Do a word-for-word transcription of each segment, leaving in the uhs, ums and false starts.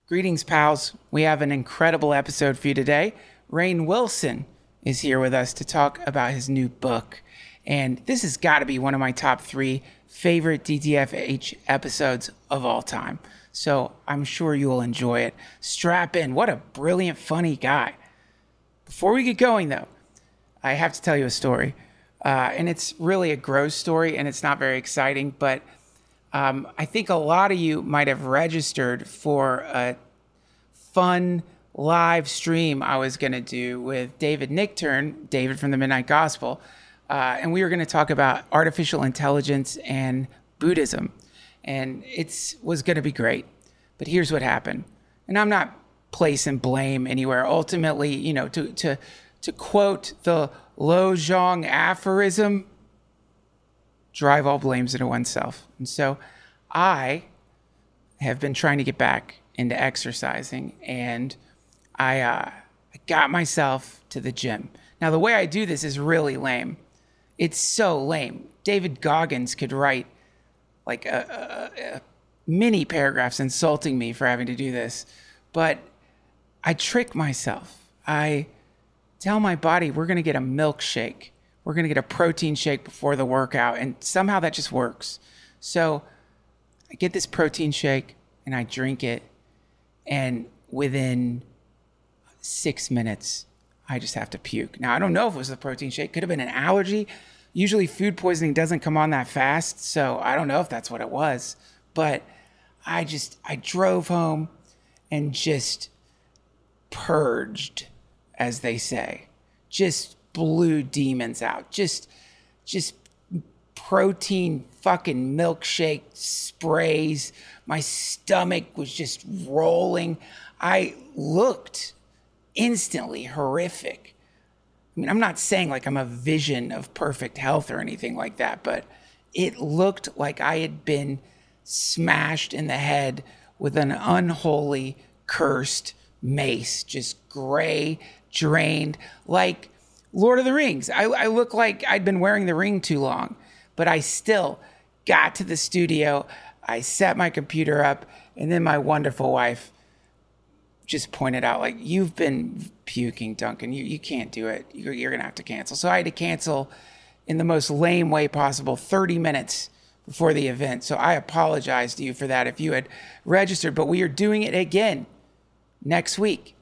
Greetings, pals. We have an incredible episode for you today. Rainn Wilson is here with us to talk about his new book. And this has got to be one of my top three favorite D T F H episodes of all time. So I'm sure you will enjoy it. Strap in. What a brilliant, funny guy. Before we get going, though, I have to tell you a story. Uh, and it's really a gross story, and it's not very exciting, but Um, I think a lot of you might have registered for a fun live stream I was going to do with David Nichtern, David from the Midnight Gospel, uh, and we were going to talk about artificial intelligence and Buddhism, and it was going to be great. But here's what happened, and I'm not placing blame anywhere. Ultimately, you know, to to to quote the Lo Zhong aphorism, drive all blames into oneself. And so I have been trying to get back into exercising, and I, uh, I got myself to the gym. Now, the way I do this is really lame. It's so lame. David Goggins could write like a, a, a mini paragraphs insulting me for having to do this, but I trick myself. I tell my body we're going to get a milkshake. We're going to get a protein shake before the workout. And somehow that just works. So I get this protein shake and I drink it. And within six minutes, I just have to puke. Now, I don't know if it was the protein shake. Could have been an allergy. Usually food poisoning doesn't come on that fast. So I don't know if that's what it was. But I just, I drove home and just purged, as they say. Just blew demons out. Just, just protein fucking milkshake sprays. My stomach was just rolling. I looked instantly horrific. I mean, I'm not saying like I'm a vision of perfect health or anything like that, but it looked like I had been smashed in the head with an unholy, cursed mace. Just gray, drained, like Lord of the Rings. I, I look like I'd been wearing the ring too long, but I still got to the studio. I set my computer up, and then my wonderful wife just pointed out, like, you've been puking, Duncan. You you can't do it. You're, you're going to have to cancel. So I had to cancel in the most lame way possible, thirty minutes before the event. So I apologize to you for that if you had registered, but we are doing it again next week.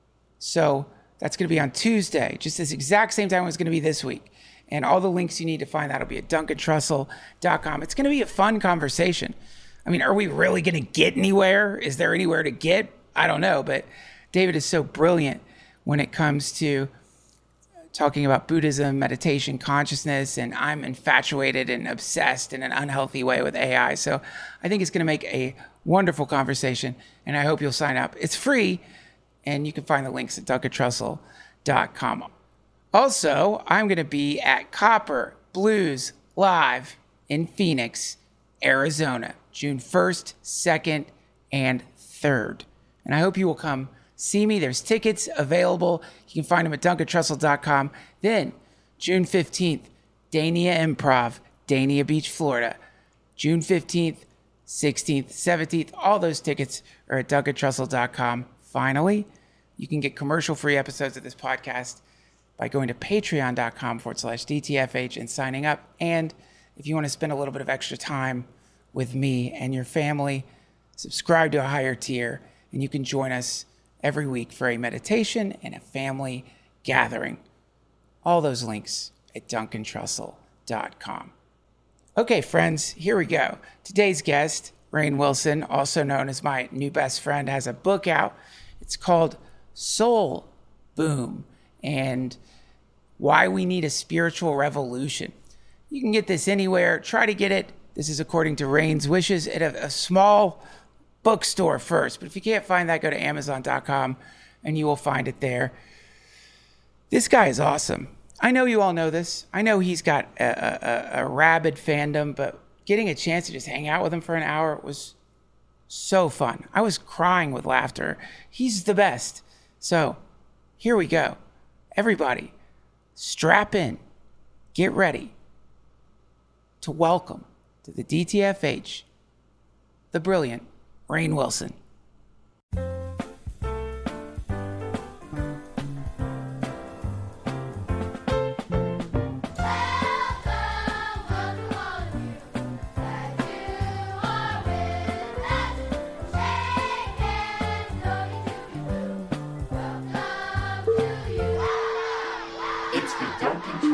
So that's going to be on Tuesday, just this exact same time it's going to be this week. And all the links you need to find that will be at duncan trussell dot com. It's going to be a fun conversation. I mean, are we really going to get anywhere? Is there anywhere to get? I don't know, but David is so brilliant when it comes to talking about Buddhism, meditation, consciousness, and I'm infatuated and obsessed in an unhealthy way with A I. So I think it's going to make a wonderful conversation, and I hope you'll sign up. It's free, and you can find the links at duncan trussell dot com. Also, I'm going to be at Copper Blues Live in Phoenix, Arizona, June first, second, and third. And I hope you will come see me. There's tickets available. You can find them at duncan trussell dot com. Then, June fifteenth, Dania Improv, Dania Beach, Florida. June fifteenth, sixteenth, seventeenth, all those tickets are at duncan trussell dot com. Finally, you can get commercial-free episodes of this podcast by going to patreon.com forward slash DTFH and signing up. And if you want to spend a little bit of extra time with me and your family, subscribe to a higher tier, and you can join us every week for a meditation and a family gathering. All those links at duncan trussell dot com. Okay, friends, here we go. Today's guest, Rainn Wilson, also known as my new best friend, has a book out. It's called Soul Boom, and Why We Need a Spiritual Revolution. You can get this anywhere. Try to get it. This is according to Rainn's wishes at a, a small bookstore first. But if you can't find that, go to amazon dot com and you will find it there. This guy is awesome. I know you all know this. I know he's got a, a, a rabid fandom, but getting a chance to just hang out with him for an hour was so fun. I was crying with laughter. He's the best. So here we go. Everybody, strap in, get ready to welcome to the D T F H, the brilliant Rainn Wilson.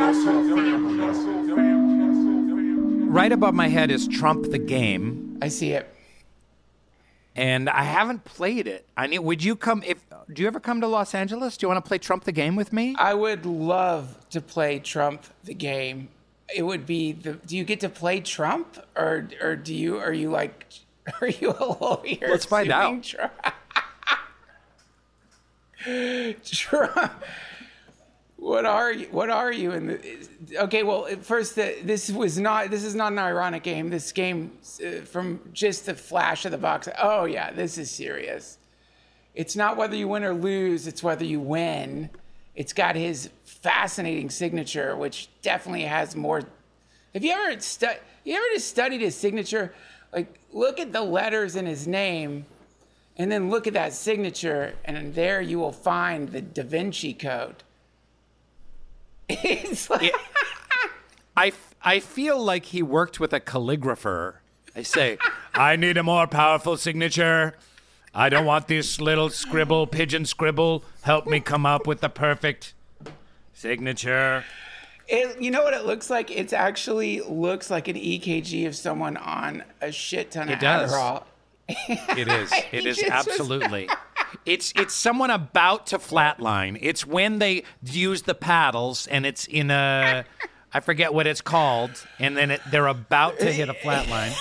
Right above my head is Trump the Game. I see it. And I haven't played it. I need. Would you come? If do you ever come to Los Angeles? Do you want to play Trump the Game with me? I would love to play Trump the Game. It would be the. Do you get to play Trump, or or do you? Are you like? Are you a lawyer? Let's find out. Trump? Trump. What are you? What are you in the? Okay, well, first, uh, this was not. This is not an ironic game. This game, uh, from just the flash of the box. Oh yeah, this is serious. It's not whether you win or lose. It's whether you win. It's got his fascinating signature, which definitely has more. Have you ever stu- You ever just studied his signature? Like, look at the letters in his name, and then look at that signature, and there you will find the Da Vinci Code. It's like it, I, I feel like he worked with a calligrapher. I say, I need a more powerful signature. I don't want this little scribble, pigeon scribble. Help me come up with the perfect signature. It, you know what it looks like? It actually looks like an E K G of someone on a shit ton of it does. Adderall. It is. It is just absolutely. It's it's someone about to flatline. It's when they use the paddles and it's in a, I forget what it's called, and then it, they're about to hit a flatline.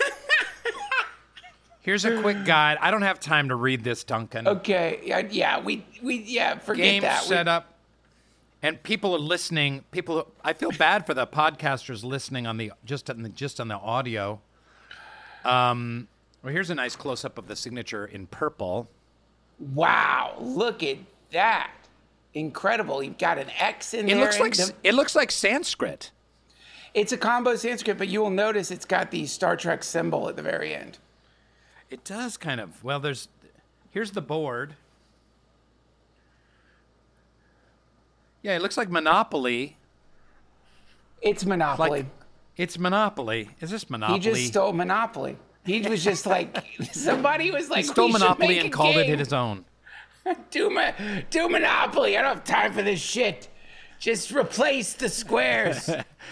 Here's a quick guide. I don't have time to read this, Duncan. Okay. Yeah. Yeah. We. We. Yeah. Forget Game that. set we, up, and people are listening. People. I feel bad for the podcasters listening on the just on the just on the audio. Um. Well, here's a nice close up of the signature in purple. Wow! Look at that. Incredible. You've got an X in It there. looks like The, it looks like Sanskrit. it's a combo Sanskrit, but you will notice it's got the Star Trek symbol at the very end. It does kind of. Well, there's here's the board. Yeah, it looks like Monopoly. It's Monopoly. Like it's Monopoly. Is this Monopoly? He just stole Monopoly. He was just like, somebody was like, He stole we should Monopoly make a and called it game. his own. do, mo- do Monopoly. I don't have time for this shit. Just replace the squares.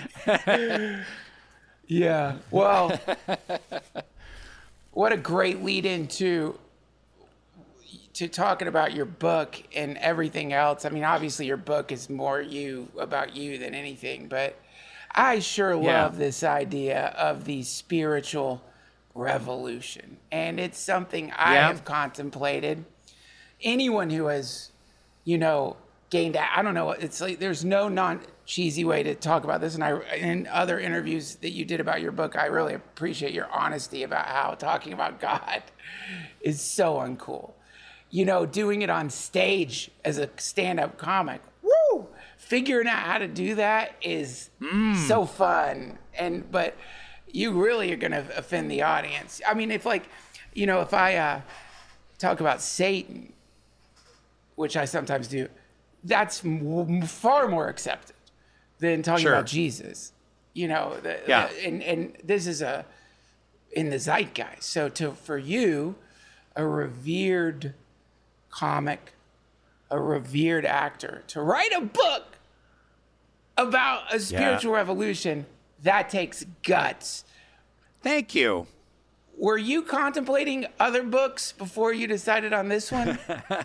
Yeah. Well, what a great lead into to talking about your book and everything else. I mean, obviously your book is more you about you than anything, but I sure love Yeah. this idea of the spiritual revolution. And it's something I Yeah. have contemplated. Anyone who has, you know, gained, I don't know, it's like there's no non-cheesy way to talk about this. And I, in other interviews that you did about your book, I really appreciate your honesty about how talking about God is so uncool. You know, doing it on stage as a stand-up comic, woo! Figuring out how to do that is Mm. so fun. And, but you really are going to offend the audience. I mean, if like, you know, if I uh, talk about Satan, which I sometimes do, that's m- far more accepted than talking Sure. about Jesus. You know, the, Yeah. the- and and this is a in the zeitgeist. So to for you, a revered comic, a revered actor, to write a book about a spiritual revolution, that takes guts. Thank you. Were you contemplating other books before you decided on this one?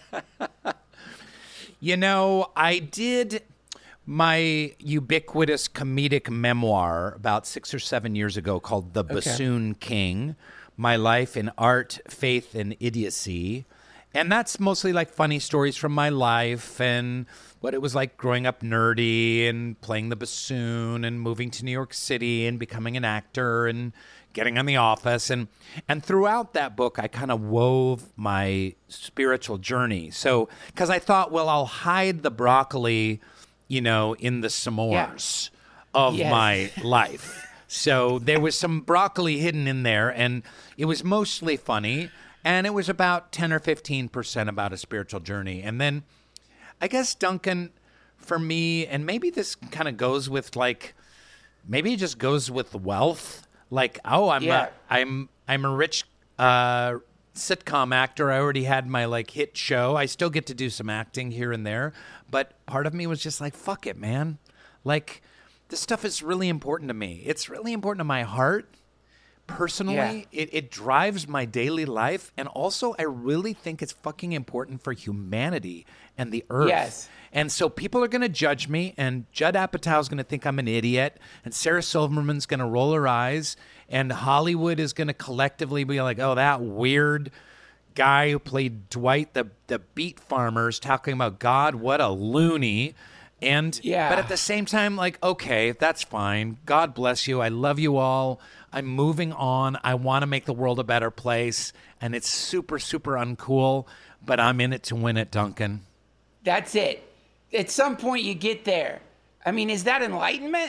You know, I did my ubiquitous comedic memoir about six or seven years ago called The Bassoon King, My Life in Art, Faith, and Idiocy. And that's mostly like funny stories from my life and what it was like growing up nerdy and playing the bassoon and moving to New York City and becoming an actor and getting on The Office. And and throughout that book, I kind of wove my spiritual journey. So, because I thought, well, I'll hide the broccoli, you know, in the s'mores of Yes. my life. So there was some broccoli hidden in there, and it was mostly funny. And it was about ten or fifteen percent about a spiritual journey. And then I guess, Duncan, for me, and maybe this kind of goes with like, maybe it just goes with wealth. Like, oh, I'm Yeah. a, I'm I'm a rich uh, sitcom actor. I already had my like hit show. I still get to do some acting here and there. But part of me was just like, fuck it, man. Like, this stuff is really important to me. It's really important to my heart. Personally, Yeah. it, it drives my daily life. And also, I really think it's fucking important for humanity and the earth. Yes. And so people are going to judge me, and Judd Apatow is going to think I'm an idiot, and Sarah Silverman's going to roll her eyes, and Hollywood is going to collectively be like, oh, that weird guy who played Dwight, the, the beet farmers, talking about God, what a loony. And Yeah. But at the same time, like, okay, that's fine. God bless you. I love you all. I'm moving on. I want to make the world a better place. And it's super, super uncool, but I'm in it to win it, Duncan. That's it. At some point you get there. I mean, is that enlightenment?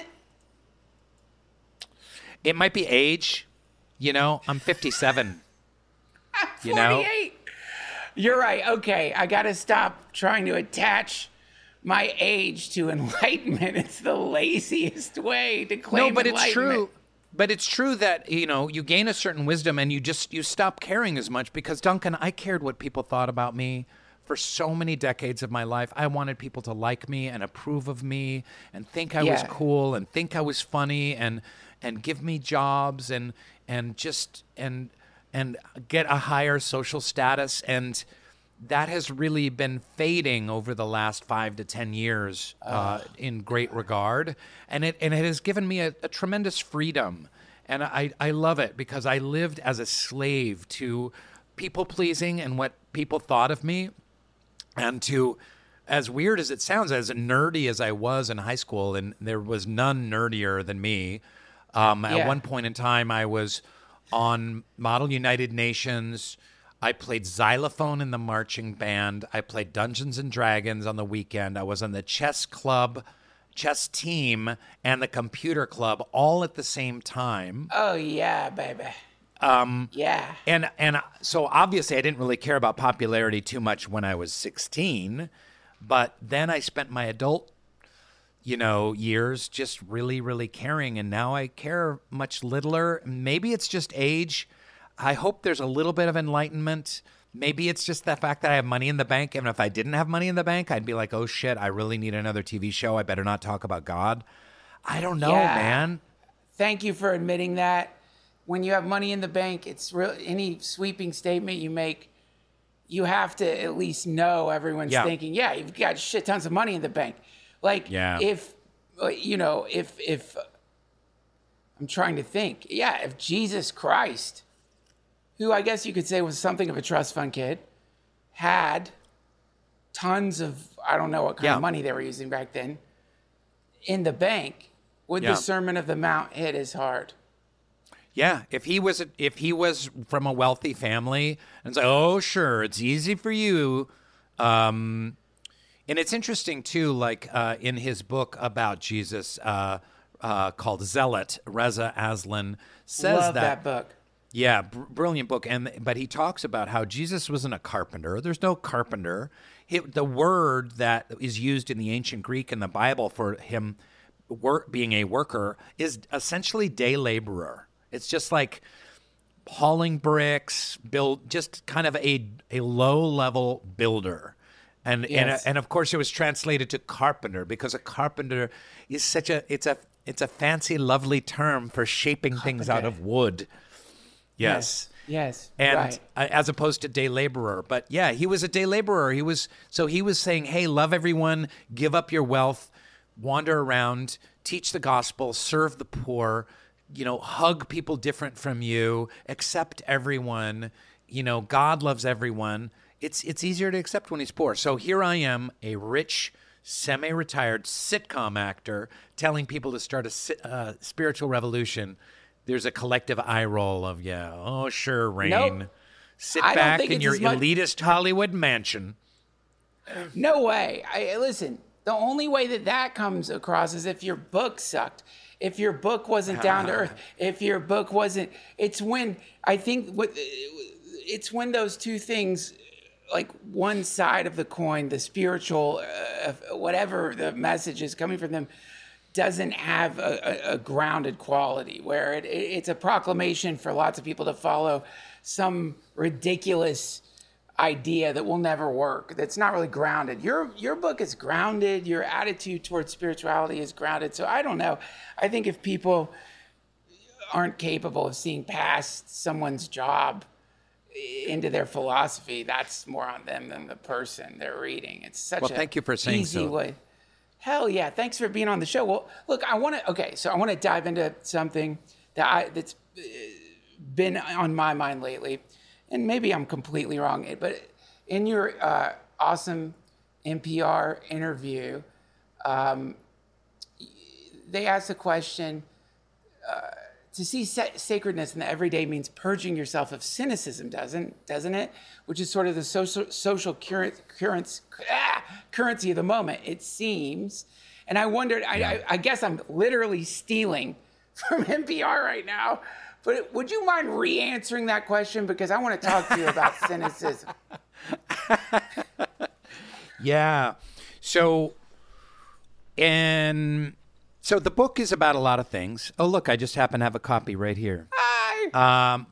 It might be age. You know, I'm fifty-seven. You know? forty-eight. You're right. Okay, I got to stop trying to attach my age to enlightenment. It's the laziest way to claim No, but it's enlightenment. true. But it's true that, you know, you gain a certain wisdom and you just, you stop caring as much because, Duncan, I cared what people thought about me for so many decades of my life. I wanted people to like me and approve of me and think I was Yeah. cool and think I was funny and and give me jobs and and just and and get a higher social status. And that has really been fading over the last five to ten years uh, in great regard. And it and it has given me a, a tremendous freedom. And I, I love it because I lived as a slave to people pleasing and what people thought of me. And to, as weird as it sounds, as nerdy as I was in high school, and there was none nerdier than me. Um, Yeah. At one point in time, I was on Model United Nations. I played xylophone in the marching band. I played Dungeons and Dragons on the weekend. I was on the chess club, chess team, and the computer club all at the same time. Oh, yeah, baby. Um, yeah. And and so obviously I didn't really care about popularity too much when I was sixteen, but then I spent my adult, you know, years just really, really caring, and now I care much littler. Maybe it's just age. I hope there's a little bit of enlightenment. Maybe it's just the fact that I have money in the bank, and if I didn't have money in the bank, I'd be like, oh shit, I really need another T V show. I better not talk about God. I don't know, Yeah. man. Thank you for admitting that. When you have money in the bank, it's real. Any sweeping statement you make, you have to at least know everyone's Yeah. thinking, yeah, you've got shit tons of money in the bank. Like, Yeah. if, uh, you know, if, if, I'm trying to think, yeah, if Jesus Christ, who I guess you could say was something of a trust fund kid, had tons of, I don't know what kind Yeah. of money they were using back then, in the bank, would Yeah. the Sermon of the Mount hit as hard? Yeah, if he was if he was from a wealthy family, and it's like, oh sure, it's easy for you. Um, and it's interesting too, like uh, in his book about Jesus, uh, uh, called Zealot, Reza Aslan says Love that, that book. yeah, br- brilliant book. And but he talks about how Jesus wasn't a carpenter. There's no carpenter. He, the word that is used in the ancient Greek in the Bible for him work, being a worker is essentially day laborer. It's just like hauling bricks, build, just kind of a a low level builder. And Yes. and and of course it was translated to carpenter because a carpenter is such a it's a it's a fancy lovely term for shaping things out of wood. Yes. Yes. And right. uh, as opposed to day laborer. But yeah, he was a day laborer. He was so he was saying, "Hey, love everyone, give up your wealth, wander around, teach the gospel, serve the poor, you know, hug people different from you, accept everyone. You know, God loves everyone. It's it's easier to accept when he's poor." So here I am, a rich, semi-retired sitcom actor telling people to start a si- uh, spiritual revolution. There's a collective eye roll of, yeah, oh, sure, Rain. Nope. Sit I don't back think in it's your as much- elitist Hollywood mansion. No way. I listen. The only way that that comes across is if your book sucked. If your book wasn't down to earth. If your book wasn't. It's when I think what it's when those two things, like one side of the coin, the spiritual, uh, whatever the message is coming from them, doesn't have a, a, a grounded quality where it, it's a proclamation for lots of people to follow some ridiculous idea that will never work, that's not really grounded. Your your book is grounded. Your attitude towards spirituality is grounded. So I don't know. I think if people aren't capable of seeing past someone's job into their philosophy, that's more on them than the person they're reading. It's such well, a thank you for saying easy so. way. Hell yeah! Thanks for being on the show. Well, look, I want to. Okay, so I want to dive into something that I that's been on my mind lately, and maybe I'm completely wrong. But in your uh, awesome N P R interview, um, they asked the question. Uh, To see sacredness in the everyday means purging yourself of cynicism, doesn't doesn't it? Which is sort of the social social current, current, ah, currency of the moment, it seems. And I wondered, I, Yeah. I, I guess I'm literally stealing from N P R right now, but would you mind re-answering that question? Because I want to talk to you about cynicism. Yeah. So, and... So the book is about a lot of things. Oh, look, I just happen to have a copy right here. Hi. Um,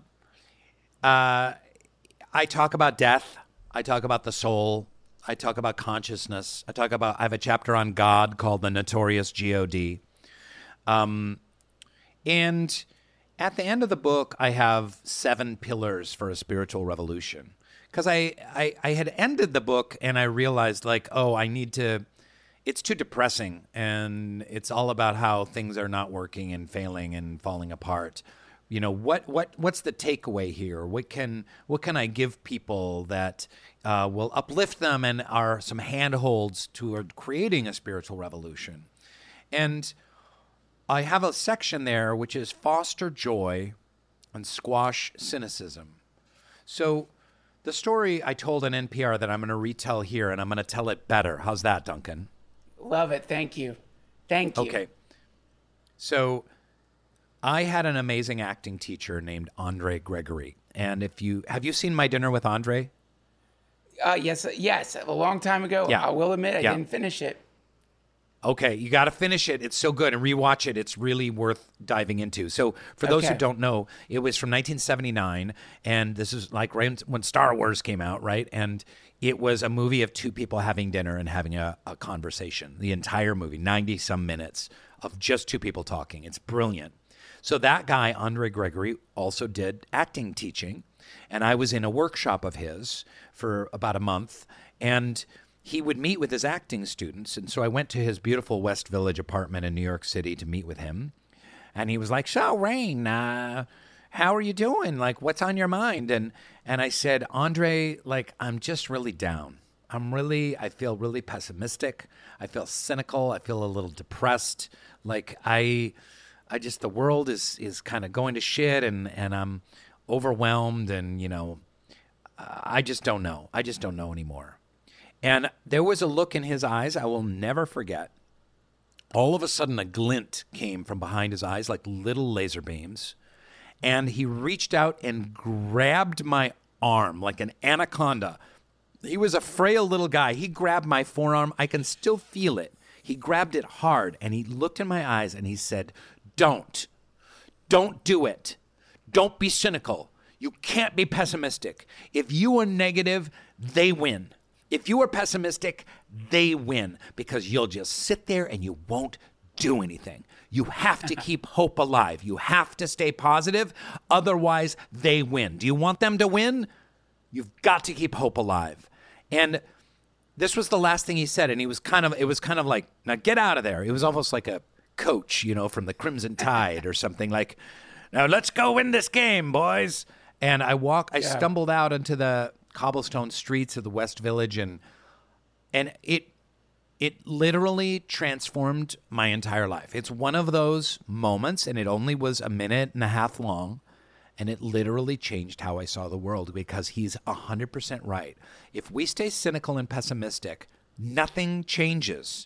uh, I talk about death. I talk about the soul. I talk about consciousness. I talk about, I have a chapter on God called The Notorious G O D. Um, and at the end of the book, I have seven pillars for a spiritual revolution. Because I, I, I had ended the book and I realized like, oh, I need to... It's too depressing, and it's all about how things are not working and failing and falling apart. You know, what what what's the takeaway here? What can what can I give people that uh, will uplift them and are some handholds toward creating a spiritual revolution? And I have a section there which is foster joy and squash cynicism. So the story I told on N P R that I'm going to retell here, and I'm going to tell it better. How's that, Duncan? Love it. Thank you. Thank you. Okay. So I had an amazing acting teacher named Andre Gregory. And if you have you seen My Dinner with Andre? Uh, yes, yes. A long time ago. Yeah. I will admit I Yeah. didn't finish it. Okay, you got to finish it. It's so good, and rewatch it. It's really worth diving into. So, for those who Okay. don't know, it was from nineteen seventy-nine, and this is like right when Star Wars came out, right? And it was a movie of two people having dinner and having a, a conversation. The entire movie, ninety some minutes of just two people talking. It's brilliant. So that guy, Andre Gregory, also did acting teaching, and I was in a workshop of his for about a month, and he would meet with his acting students. And so I went to his beautiful West Village apartment in New York City to meet with him. And he was like, so, Rain, uh, how are you doing? Like, what's on your mind? And and I said, Andre, like, I'm just really down. I'm really, I feel really pessimistic. I feel cynical. I feel a little depressed. Like, I, I just, the world is is kind of going to shit, and, and I'm overwhelmed. And, you know, I just don't know. I just don't know anymore. And there was a look in his eyes I will never forget. All of a sudden, a glint came from behind his eyes like little laser beams. And he reached out and grabbed my arm like an anaconda. He was a frail little guy. He grabbed my forearm. I can still feel it. He grabbed it hard, and he looked in my eyes, and he said, don't. Don't do it. Don't be cynical. You can't be pessimistic. If you are negative, they win. If you are pessimistic, they win, because you'll just sit there and you won't do anything. You have to keep hope alive. You have to stay positive. Otherwise, they win. Do you want them to win? You've got to keep hope alive. And this was the last thing he said. And he was kind of, it was kind of like, now get out of there. It was almost like a coach, you know, from the Crimson Tide or something like, now let's go win this game, boys. And I walk, I Yeah. stumbled out into the cobblestone streets of the West Village, and and it it literally transformed my entire life. It's one of those moments, and it only was a minute and a half long, and it literally changed how I saw the world, because he's one hundred percent right. If we stay cynical and pessimistic, nothing changes.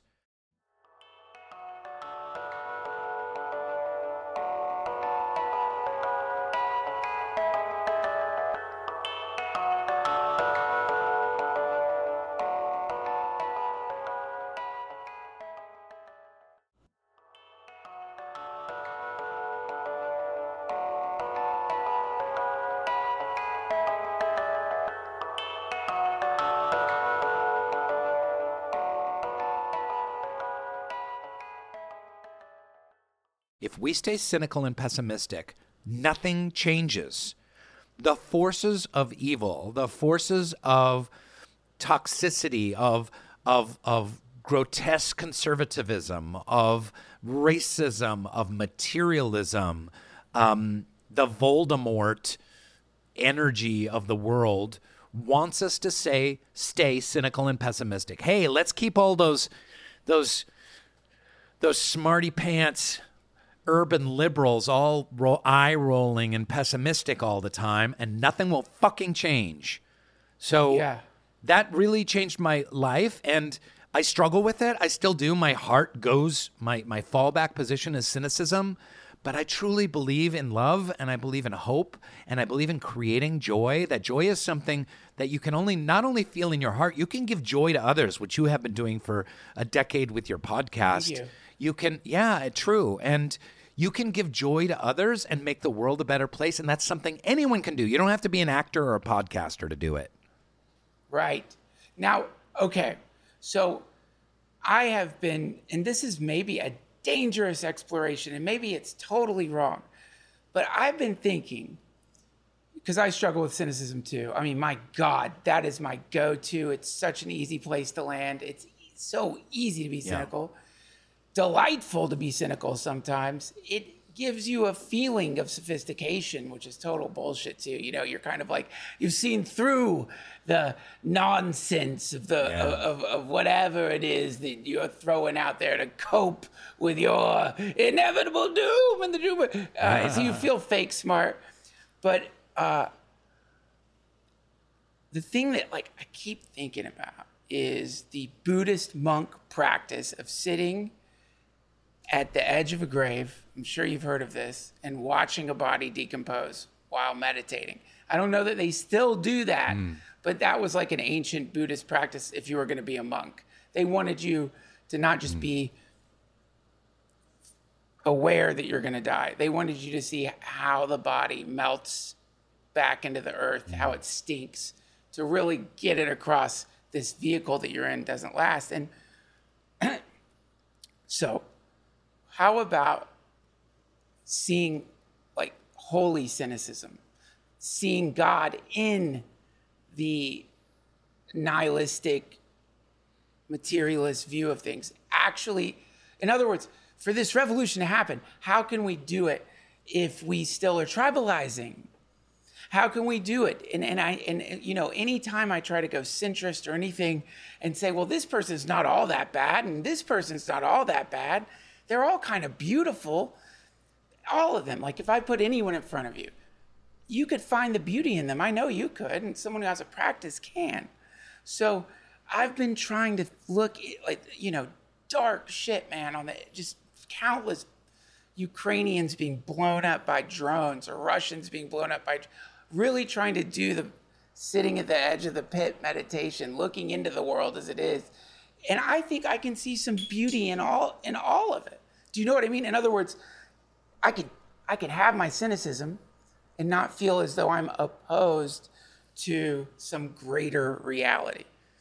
if we stay cynical and pessimistic, nothing changes. The forces of evil, the forces of toxicity, of of of grotesque conservatism, of racism, of materialism, um, the Voldemort energy of the world wants us to say, stay cynical and pessimistic. Hey, let's keep all those those those smarty pants urban liberals all ro- eye rolling and pessimistic all the time, and nothing will fucking change. So Yeah. that really changed my life, and I struggle with it. I still do. My heart goes, my, my fallback position is cynicism, but I truly believe in love, and I believe in hope, and I believe in creating joy. That joy is something that you can only, not only feel in your heart, you can give joy to others, which you have been doing for a decade with your podcast. Thank you. You can, yeah, true. And you can give joy to others and make the world a better place. And that's something anyone can do. You don't have to be an actor or a podcaster to do it. Right. Now, okay. So I have been, and this is maybe a dangerous exploration, and maybe it's totally wrong, but I've been thinking, because I struggle with cynicism too. I mean, my God, that is my go-to. It's such an easy place to land. It's so easy to be cynical. Yeah. Delightful to be cynical sometimes. It gives you a feeling of sophistication, which is total bullshit too. You know, you're kind of like, you've seen through the nonsense of the yeah. of, of whatever it is that you're throwing out there to cope with your inevitable doom and the doom. Uh, yeah. So you feel fake smart. But uh, the thing that like I keep thinking about is the Buddhist monk practice of sitting at the edge of a grave, I'm sure you've heard of this, and watching a body decompose while meditating. I don't know that they still do that, mm. but that was like an ancient Buddhist practice if you were going to be a monk. They wanted you to not just mm. be aware that you're going to die. They wanted you to see how the body melts back into the earth, mm. how it stinks, to really get it across this vehicle that you're in doesn't last. And so how about seeing like holy cynicism, seeing God in the nihilistic, materialist view of things? Actually, in other words, for this revolution to happen, how can we do it if we still are tribalizing? How can we do it? And and I and you know, anytime I try to go centrist or anything and say, well, this person's not all that bad, and this person's not all that bad, they're all kind of beautiful. All of them. Like if I put anyone in front of you, you could find the beauty in them. I know you could, and someone who has a practice can. So I've been trying to look at, like, you know, dark shit, man, on the just countless Ukrainians being blown up by drones or Russians being blown up by, really trying to do the sitting at the edge of the pit meditation, looking into the world as it is. And I think I can see some beauty in all in all of it. Do you know what I mean? In other words, I could I could have my cynicism and not feel as though I'm opposed to some greater reality.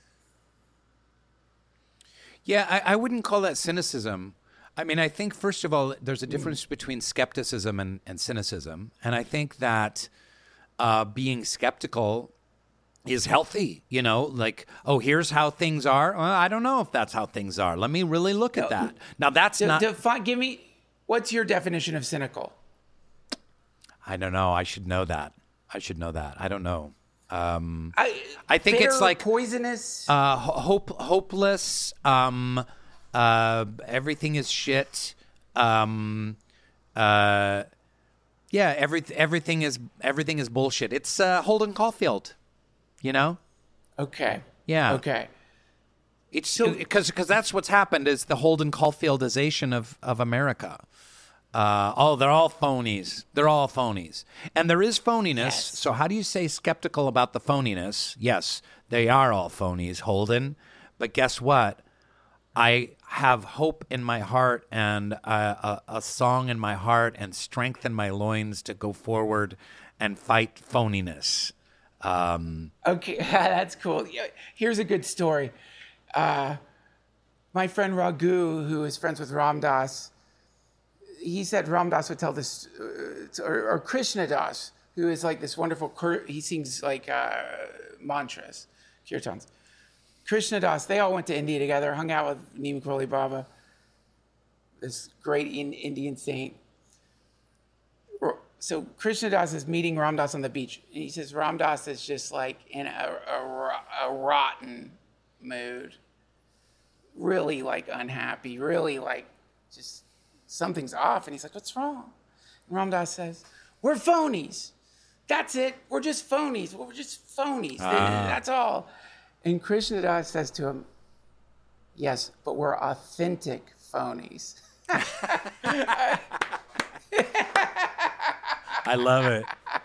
Yeah, I, I wouldn't call that cynicism. I mean, I think, first of all, there's a difference mm. between skepticism and, and cynicism. And I think that uh, being skeptical is healthy, you know, like, oh, here's how things are. Well, I don't know if that's how things are. Let me really look no, at that. Now, that's de- not... Defi- give me, what's your definition of cynical? I don't know. I should know that. I should know that. I don't know. Um, I, I think fair, it's like... poisonous? Uh, hope, hopeless. Um, uh, everything is shit. Um, uh, yeah, every, everything is everything is bullshit. It's uh, Holden Caulfield. You know? Okay. Yeah. Okay. It's so because because that's what's happened is the Holden Caulfieldization of of America. Uh, oh, they're all phonies. They're all phonies, and there is phoniness. Yes. So how do you say skeptical about the phoniness? Yes, they are all phonies, Holden. But guess what? I have hope in my heart and a, a, a song in my heart and strength in my loins to go forward and fight phoniness. Um, okay, that's cool. Here's a good story. Uh, my friend Raghu, who is friends with Ram Dass, he said Ram Dass would tell this, uh, or, or Krishna Das, who is like this wonderful, he sings like uh, mantras, kirtans. Krishna Das, they all went to India together, hung out with Neem Karoli Baba, this great in, Indian saint. So Krishna Das is meeting Ram Dass on the beach. And he says Ram Dass is just like in a, a, a rotten mood, really like unhappy, really like just something's off. And he's like, what's wrong? And Ram Dass says, we're phonies. That's it. We're just phonies. We're just phonies. Ah. That's all. And Krishna Das says to him, yes, but we're authentic phonies. I love it.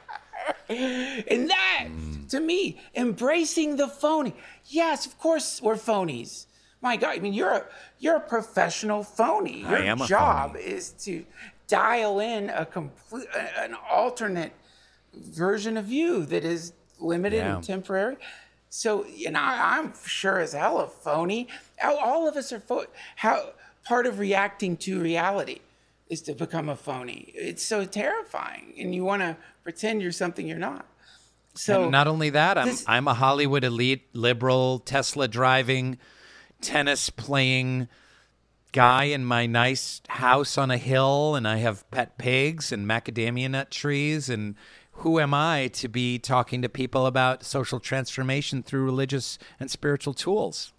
And that, mm. to me, embracing the phony. Yes, of course we're phonies. My God, I mean, you're a you're a professional phony. Your I am a job phony. is to dial in a complete, an alternate version of you that is limited yeah. and temporary. So, you know, I'm sure as hell a phony. All of us are pho- how part of reacting to reality is to become a phony. It's so terrifying, and you want to pretend you're something you're not. So and not only that, I'm this, I'm a Hollywood elite, liberal, Tesla driving, tennis playing guy in my nice house on a hill, and I have pet pigs and macadamia nut trees. And who am I to be talking to people about social transformation through religious and spiritual tools?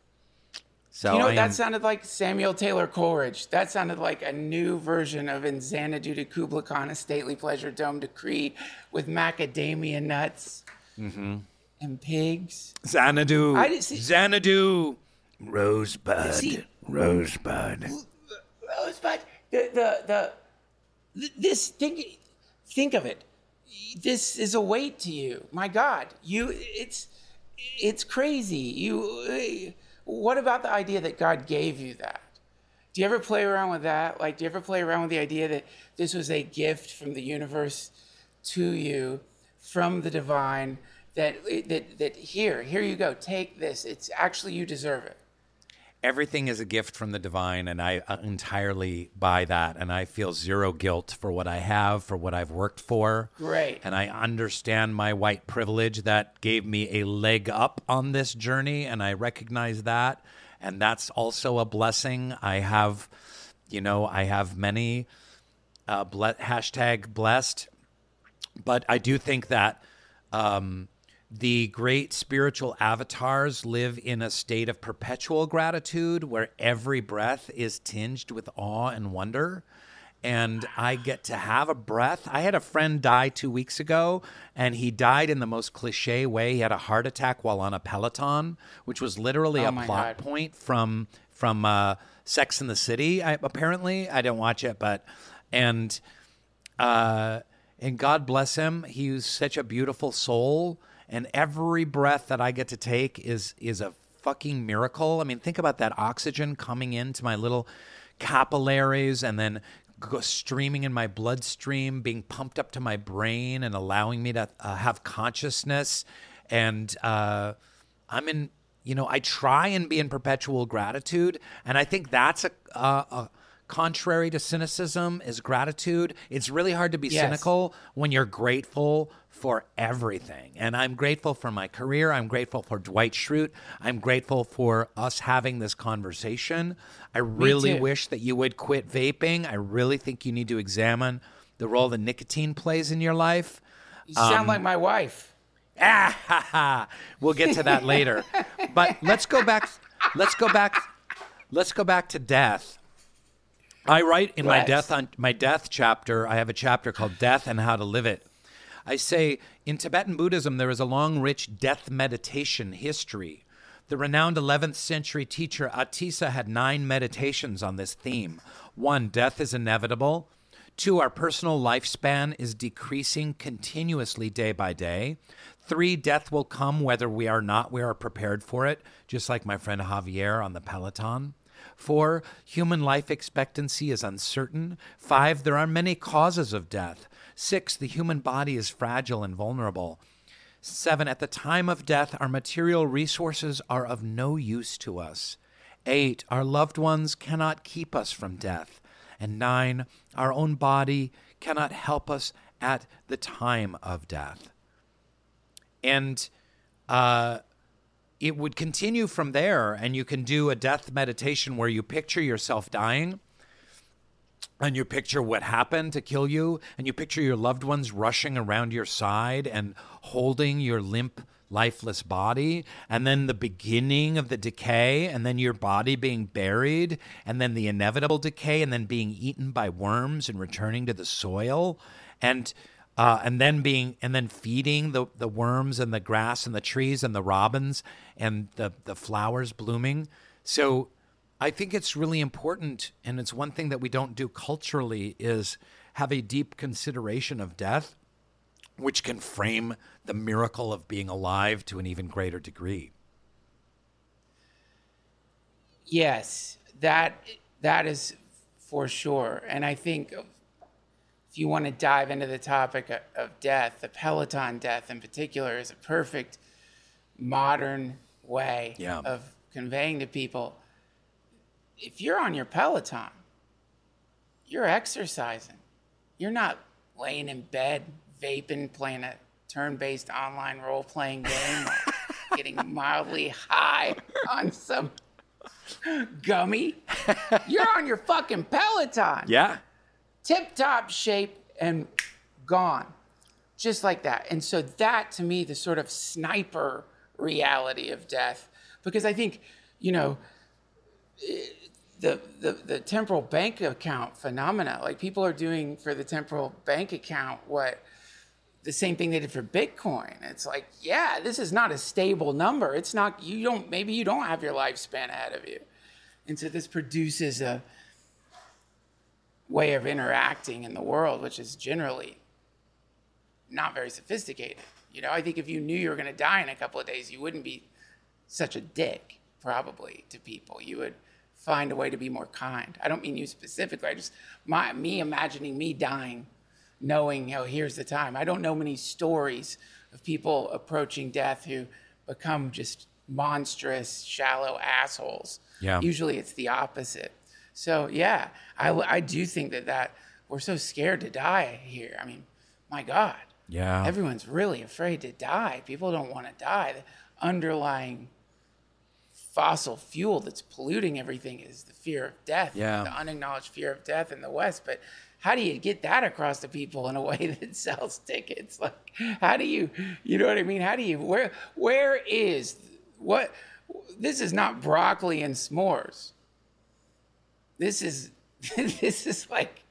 So you know, I that am, sounded like Samuel Taylor Coleridge. That sounded like a new version of In Xanadu to Kubla Khan, a stately pleasure dome decree with macadamia nuts mm-hmm. and pigs. Xanadu, I didn't see, Xanadu, Rosebud, see, Rosebud. Rosebud, the, the, the, this, think, think of it. This is a weight to you. My God, you, it's, it's crazy. You, what about the idea that God gave you that? Do you ever play around with that? Like, do you ever play around with the idea that this was a gift from the universe to you, from the divine, that that that here, here you go, take this. It's actually, you deserve it. Everything is a gift from the divine, and I entirely buy that, and I feel zero guilt for what I have, for what I've worked for. Great. And I understand my white privilege that gave me a leg up on this journey, and I recognize that, and that's also a blessing. I have, you know, I have many uh, ble- hashtag blessed, but I do think that um, the great spiritual avatars live in a state of perpetual gratitude where every breath is tinged with awe and wonder. And I get to have a breath. I had a friend die two weeks ago, and he died in the most cliche way. He had a heart attack while on a Peloton, which was literally oh a plot God. point from from uh, Sex and the City, I, apparently. I didn't watch it, but... And, uh, and God bless him. He was such a beautiful soul. And every breath that I get to take is is a fucking miracle. I mean, think about that oxygen coming into my little capillaries and then go streaming in my bloodstream, being pumped up to my brain and allowing me to uh, have consciousness. And uh, I'm in, you know, I try and be in perpetual gratitude. And I think that's a, a, a contrary to cynicism is gratitude. It's really hard to be yes. cynical when you're grateful for everything. And I'm grateful for my career. I'm grateful for Dwight Schrute. I'm grateful for us having this conversation. I really wish that you would quit vaping. I really think you need to examine the role that nicotine plays in your life. You sound um, like my wife. Ah, ha, ha. We'll get to that later. But let's go back. Let's go back. Let's go back to death. I write in my death on my death chapter. I have a chapter called Death and How to Live It. I say, in Tibetan Buddhism, there is a long, rich death meditation history. The renowned eleventh century teacher Atisa had nine meditations on this theme. One, death is inevitable. Two, our personal lifespan is decreasing continuously day by day. Three, death will come whether we are not, we are prepared for it, just like my friend Javier on the Peloton. Four, human life expectancy is uncertain. Five, there are many causes of death. Six, the human body is fragile and vulnerable. Seven, at the time of death, our material resources are of no use to us. Eight, our loved ones cannot keep us from death. And nine, our own body cannot help us at the time of death. And uh, it would continue from there, and you can do a death meditation where you picture yourself dying, and you picture what happened to kill you, and you picture your loved ones rushing around your side and holding your limp, lifeless body, and then the beginning of the decay, and then your body being buried, and then the inevitable decay, and then being eaten by worms and returning to the soil, and uh, and then being and then feeding the, the worms and the grass and the trees and the robins and the, the flowers blooming. So I think it's really important, and it's one thing that we don't do culturally, is have a deep consideration of death, which can frame the miracle of being alive to an even greater degree. Yes, that that is for sure. And I think if you want to dive into the topic of, of death, the Peloton death in particular is a perfect modern way yeah. of conveying to people, if you're on your Peloton, you're exercising. You're not laying in bed, vaping, playing a turn-based online role-playing game, or getting mildly high on some gummy. You're on your fucking Peloton. Yeah. Tip-top shape and gone. Just like that. And so that, to me, the sort of sniper reality of death, because I think, you know, the, the, the temporal bank account phenomena, like people are doing for the temporal bank account what the same thing they did for Bitcoin. It's like, yeah, this is not a stable number. It's not, you don't, maybe you don't have your lifespan ahead of you. And so this produces a way of interacting in the world, which is generally not very sophisticated. You know, I think if you knew you were going to die in a couple of days, you wouldn't be such a dick, probably, to people. You would find a way to be more kind. I don't mean you specifically. I just, my, me imagining me dying, knowing, oh, here's the time. I don't know many stories of people approaching death who become just monstrous, shallow assholes. Yeah. Usually it's the opposite. So, yeah, I, I do think that, that we're so scared to die here. I mean, my God. Yeah. Everyone's really afraid to die. People don't want to die. The underlying fossil fuel that's polluting everything is the fear of death, yeah. the unacknowledged fear of death in the West. But how do you get that across to people in a way that sells tickets? Like, how do you, you know what I mean? How do you, where, where is, what, this is not broccoli and s'mores. This is, this is like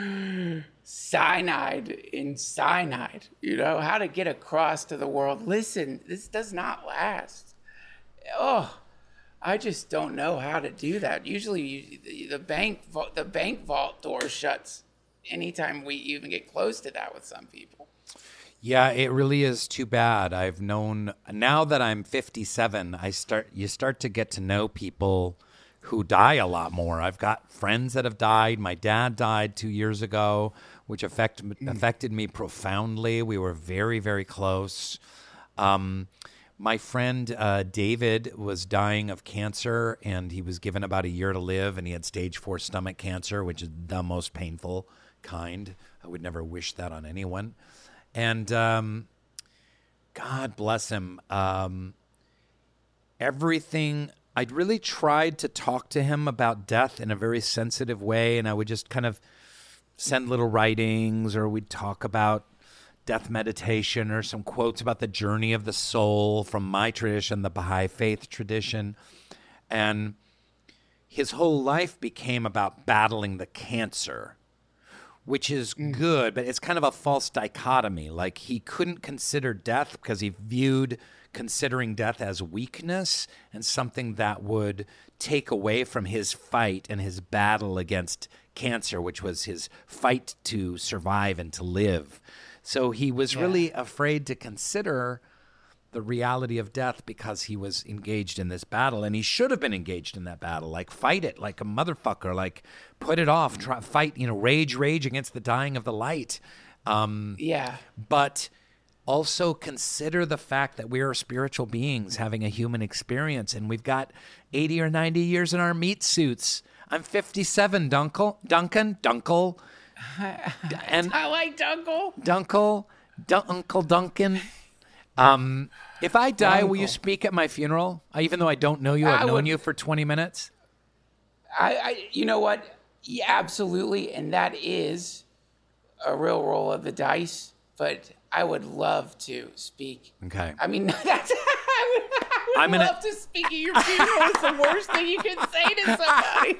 cyanide in cyanide, you know, how to get across to the world. Listen, this does not last. Oh, I just don't know how to do that. Usually you, the bank, the bank vault door shuts anytime we even get close to that with some people. Yeah, it really is too bad. I've known, now that I'm fifty-seven, I start, you start to get to know people who die a lot more. I've got friends that have died. My dad died two years ago, which affect, mm. affected me profoundly. We were very, very close. Um, my friend uh, David was dying of cancer, and he was given about a year to live, and he had stage four stomach cancer, which is the most painful kind. I would never wish that on anyone. And um, God bless him. Um, everything... I'd really tried to talk to him about death in a very sensitive way, and I would just kind of send little writings, or we'd talk about death meditation or some quotes about the journey of the soul from my tradition, the Baha'i faith tradition. And his whole life became about battling the cancer, which is mm. good, but it's kind of a false dichotomy. Like, he couldn't consider death because he viewed considering death as weakness and something that would take away from his fight and his battle against cancer, which was his fight to survive and to live. So he was yeah. really afraid to consider the reality of death because he was engaged in this battle, and he should have been engaged in that battle. Like, fight it like a motherfucker, like put it off, try, fight, you know, rage, rage against the dying of the light. Um, yeah. But also consider the fact that we are spiritual beings having a human experience, and we've got eighty or ninety years in our meat suits. I'm fifty-seven, Dunkel. Duncan, Dunkel. And I like Dunkel. Dunkel, Dun- Uncle Duncan. Um, if I die, will you Dunkel. speak at my funeral? I, even though I don't know you, I've I known would- you for twenty minutes. I, I, you know what? Yeah, absolutely, and that is a real roll of the dice. But I would love to speak. Okay. I mean, that's. I would, I would I'm gonna- love to speak at your funeral. It's the worst thing you can say to somebody.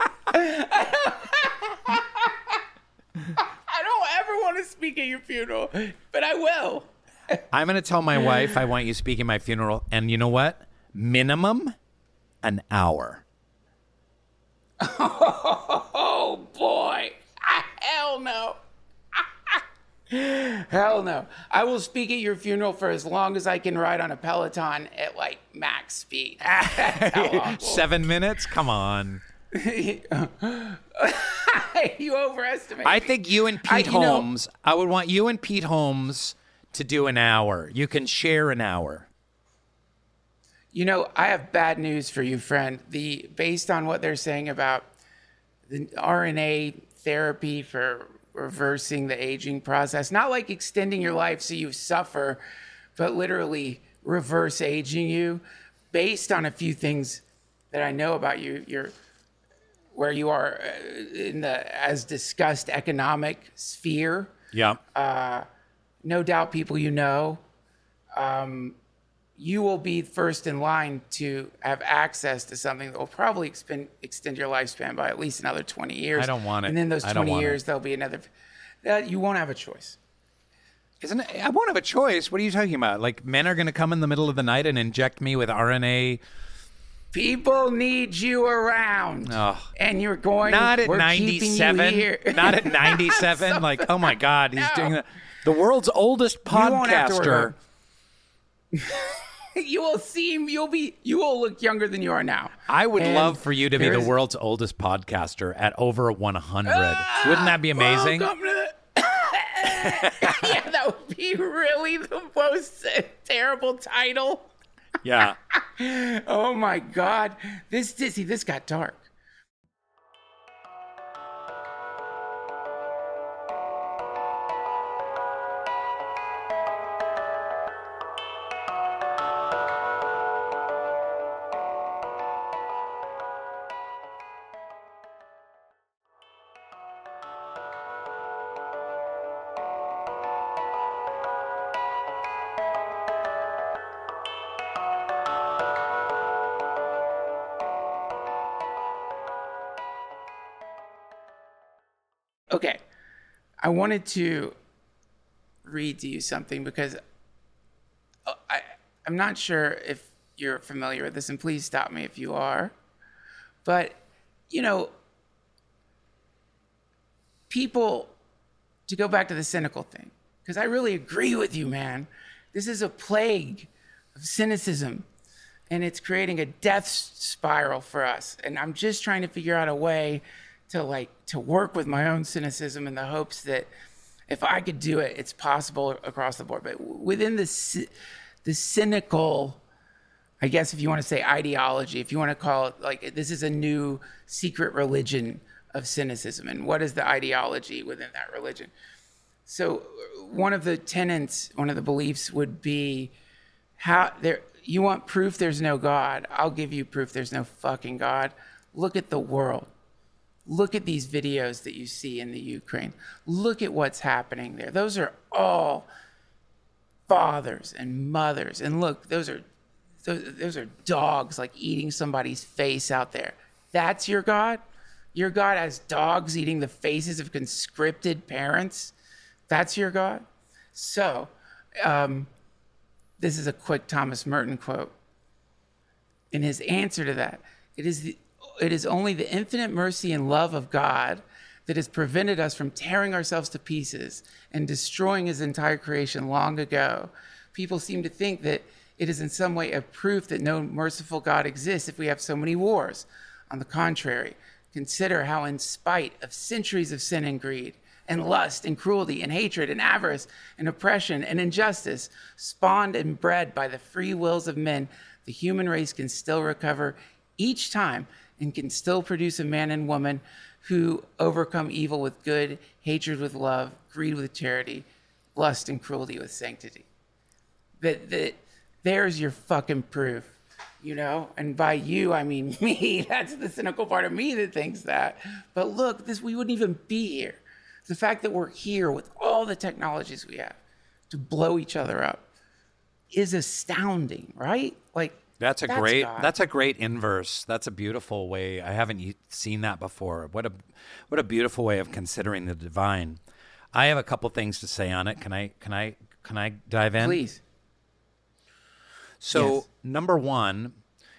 I don't ever want to speak at your funeral, but I will. I'm going to tell my wife I want you speaking at my funeral. And you know what? Minimum an hour. Oh, boy. Ah, hell no. Hell no. I will speak at your funeral for as long as I can ride on a Peloton at like max speed. That's how awful. Seven minutes? Come on. You overestimate I me. think you and Pete I- you know- Holmes, I would want you and Pete Holmes to do an hour. You can share an hour. You know, I have bad news for you, friend. The based on what they're saying about the R N A therapy for reversing the aging process, not like extending your life so you suffer, but literally reverse aging you, based on a few things that I know about you. You're where you are uh, in the as discussed economic sphere. Yeah. No doubt, people you know. Um, you will be first in line to have access to something that will probably extend, extend your lifespan by at least another twenty years. I don't want it. And then those I don't twenty want years, it. there'll be another. That you won't have a choice. Isn't it? I won't have a choice. What are you talking about? Like men are going to come in the middle of the night and inject me with R N A? People need you around, Oh. and you're going. Not at we're keeping you ninety-seven. here. Not at ninety-seven. So- like, oh my God, he's No. doing that. The world's oldest won't have to worry podcaster. about You will seem. You'll be. You will look younger than you are now. I would And love for you to be there the is- world's oldest podcaster at over one hundred. Wouldn't that be amazing? Welcome to the- yeah, that would be really the most uh, terrible title. Yeah. Oh my God, this Dizzy, this got dark. Okay, I wanted to read to you something because uh, I, I'm not sure if you're familiar with this, and please stop me if you are. But, you know, people, to go back to the cynical thing, because I really agree with you, man. This is a plague of cynicism, and it's creating a death spiral for us. And I'm just trying to figure out a way to like to work with my own cynicism in the hopes that if I could do it, it's possible across the board. But within the cy- the cynical, I guess if you want to say ideology, if you want to call it like this is a new secret religion of cynicism, and what is the ideology within that religion? So one of the tenets, one of the beliefs would be how there you want proof there's no God. I'll give you proof there's no fucking God. Look at the world. Look at these videos that you see in the Ukraine. Look at what's happening there. Those are all fathers and mothers. And look, those are those, those are dogs like eating somebody's face out there. That's your God? Your God has dogs eating the faces of conscripted parents? That's your God? So, um, this is a quick Thomas Merton quote. In his answer to that, it is the It is only the infinite mercy and love of God that has prevented us from tearing ourselves to pieces and destroying his entire creation long ago. People seem to think that it is in some way a proof that no merciful God exists if we have so many wars. On the contrary, consider how in spite of centuries of sin and greed and lust and cruelty and hatred and avarice and oppression and injustice, spawned and bred by the free wills of men, the human race can still recover each time and can still produce a man and woman who overcome evil with good, hatred with love, greed with charity, lust and cruelty with sanctity. That, that there's your fucking proof, you know? And by you, I mean me. That's the cynical part of me that thinks that. But look, this we wouldn't even be here. The fact that we're here with all the technologies we have to blow each other up is astounding, right? Like, That's a That's great. God. That's a great inverse. That's a beautiful way. I haven't y- seen that before. What a, what a beautiful way of considering the divine. I have a couple things to say on it. Can I? Can I? Can I dive in? please. So Yes. number one,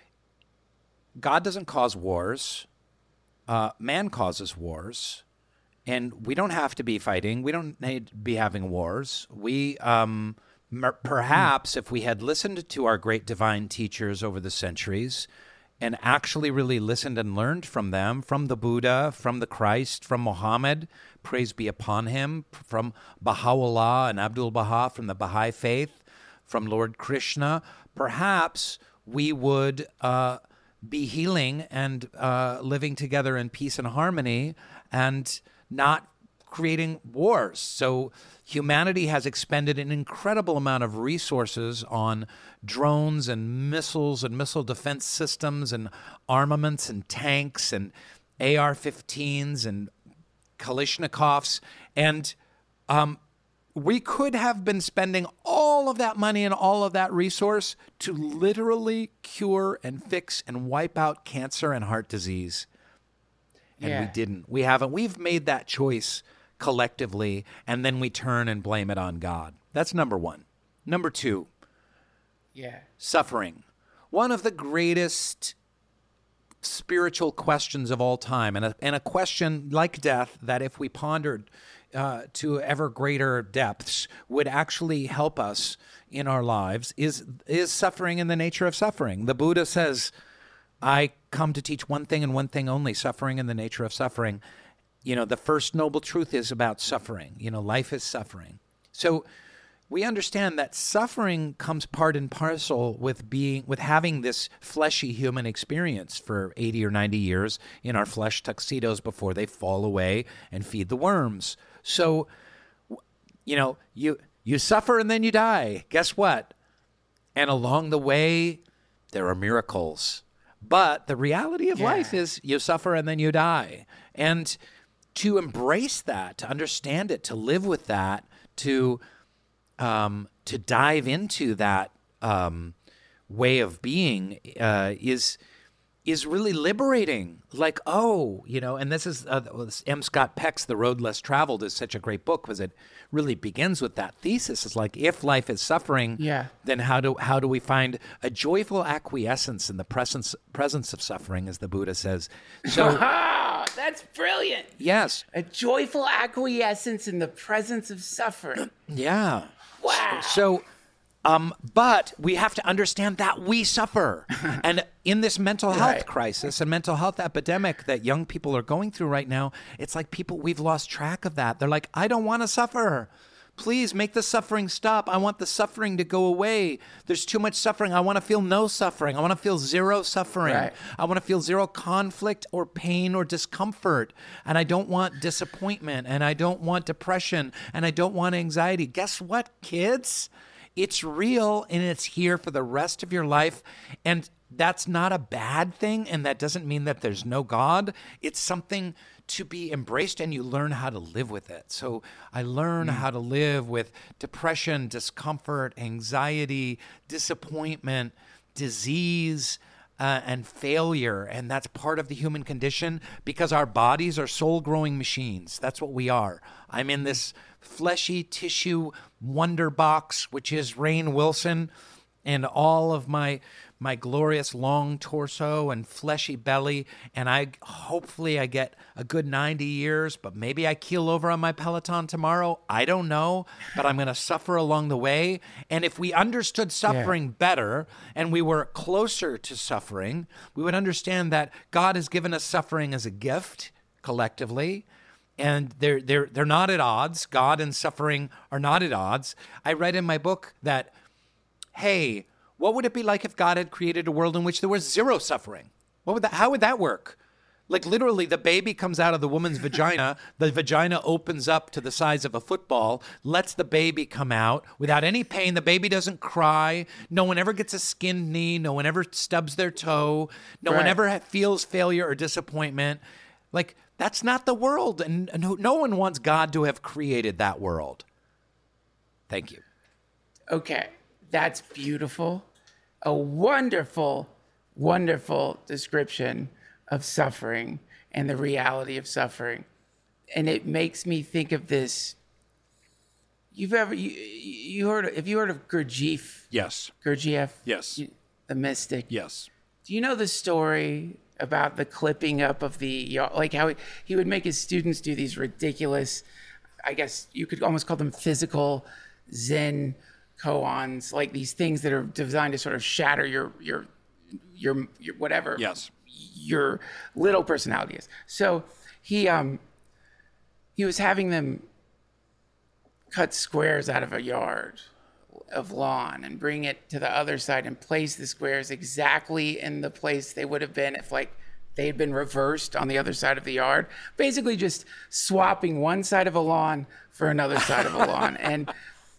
God doesn't cause wars. Uh, man causes wars, and we don't have to be fighting. We don't need to be having wars. We. Um, mer- Perhaps if we had listened to our great divine teachers over the centuries and actually really listened and learned from them, from the Buddha, from the Christ, from Muhammad, praise be upon him, from Baha'u'llah and Abdul Baha, from the Baha'i faith, from Lord Krishna, perhaps we would uh, be healing and uh, living together in peace and harmony and not creating wars. So humanity has expended an incredible amount of resources on drones and missiles and missile defense systems and armaments and tanks and A R fifteens and Kalashnikovs. And um, we could have been spending all of that money and all of that resource to literally cure and fix and wipe out cancer and heart disease. And Yeah. we didn't. We haven't. We've made that choice collectively, and then we turn and blame it on God. That's number one. Number two, Yeah. suffering. One of the greatest spiritual questions of all time, and a, and a question like death that if we pondered uh, to ever greater depths would actually help us in our lives, is is suffering and the nature of suffering. The Buddha says, I come to teach one thing and one thing only, suffering and the nature of suffering. You know, the first noble truth is about suffering. You know, life is suffering. So we understand that suffering comes part and parcel with being, with having this fleshy human experience for eighty or ninety years in our flesh tuxedos before they fall away and feed the worms. So, you know, you you suffer and then you die. Guess what? And along the way, there are miracles. But the reality of Yeah. life is you suffer and then you die. And to embrace that, to understand it, to live with that, to um, to dive into that um, way of being uh, is is really liberating. Like, oh, you know, and this is uh, this M. Scott Peck's The Road Less Traveled is such a great book because it really begins with that thesis. It's like, if life is suffering, Yeah. then how do how do we find a joyful acquiescence in the presence presence of suffering, as the Buddha says? So Ah, that's brilliant. yes, A joyful acquiescence in the presence of suffering. yeah. Wow. So, um, but we have to understand that we suffer. And in this mental health Right. crisis and mental health epidemic that young people are going through right now, it's like people, we've lost track of that. They're like, I don't want to suffer. Please make the suffering stop. I want the suffering to go away. There's too much suffering. I want to feel no suffering. I want to feel zero suffering. Right. I want to feel zero conflict or pain or discomfort. And I don't want disappointment. And I don't want depression. And I don't want anxiety. Guess what, kids? It's real and it's here for the rest of your life. And that's not a bad thing. And that doesn't mean that there's no God. It's something to be embraced, and you learn how to live with it. So I learn how to live with depression, discomfort, anxiety, disappointment, disease, uh, and failure. And that's part of the human condition because our bodies are soul-growing machines. That's what we are. I'm in this fleshy tissue wonder box, which is Rainn Wilson, and all of my my glorious long torso and fleshy belly, and I hopefully I get a good ninety years, but maybe I keel over on my Peloton tomorrow. I don't know, but I'm going to suffer along the way. And if we understood suffering better and we were closer to suffering, we would understand that God has given us suffering as a gift collectively. And they're they're they're not at odds. God and suffering are not at odds. I read in my book that, hey, what would it be like if God had created a world in which there was zero suffering? What would that? How would that work? Like literally, the baby comes out of the woman's vagina. The vagina opens up to the size of a football, lets the baby come out without any pain. The baby doesn't cry. No one ever gets a skinned knee. No one ever stubs their toe. No Right. one ever ha- feels failure or disappointment. Like, that's not the world. And no, no one wants God to have created that world. Thank you. Okay, that's beautiful. A wonderful, wonderful description of suffering and the reality of suffering. And it makes me think of this. You've ever, you, you heard, have you heard of Gurdjieff? Yes. Gurdjieff? Yes. You- the mystic? Yes. Do you know the story about the clipping up of the, like how he, he would make his students do these ridiculous, I guess you could almost call them physical Zen koans, like these things that are designed to sort of shatter your, your, your, your whatever. Yes. Your little personality is. So he um he was having them cut squares out of a yard of lawn and bring it to the other side and place the squares exactly in the place they would have been if like they had been reversed on the other side of the yard. Basically just swapping one side of a lawn for another side of a lawn. And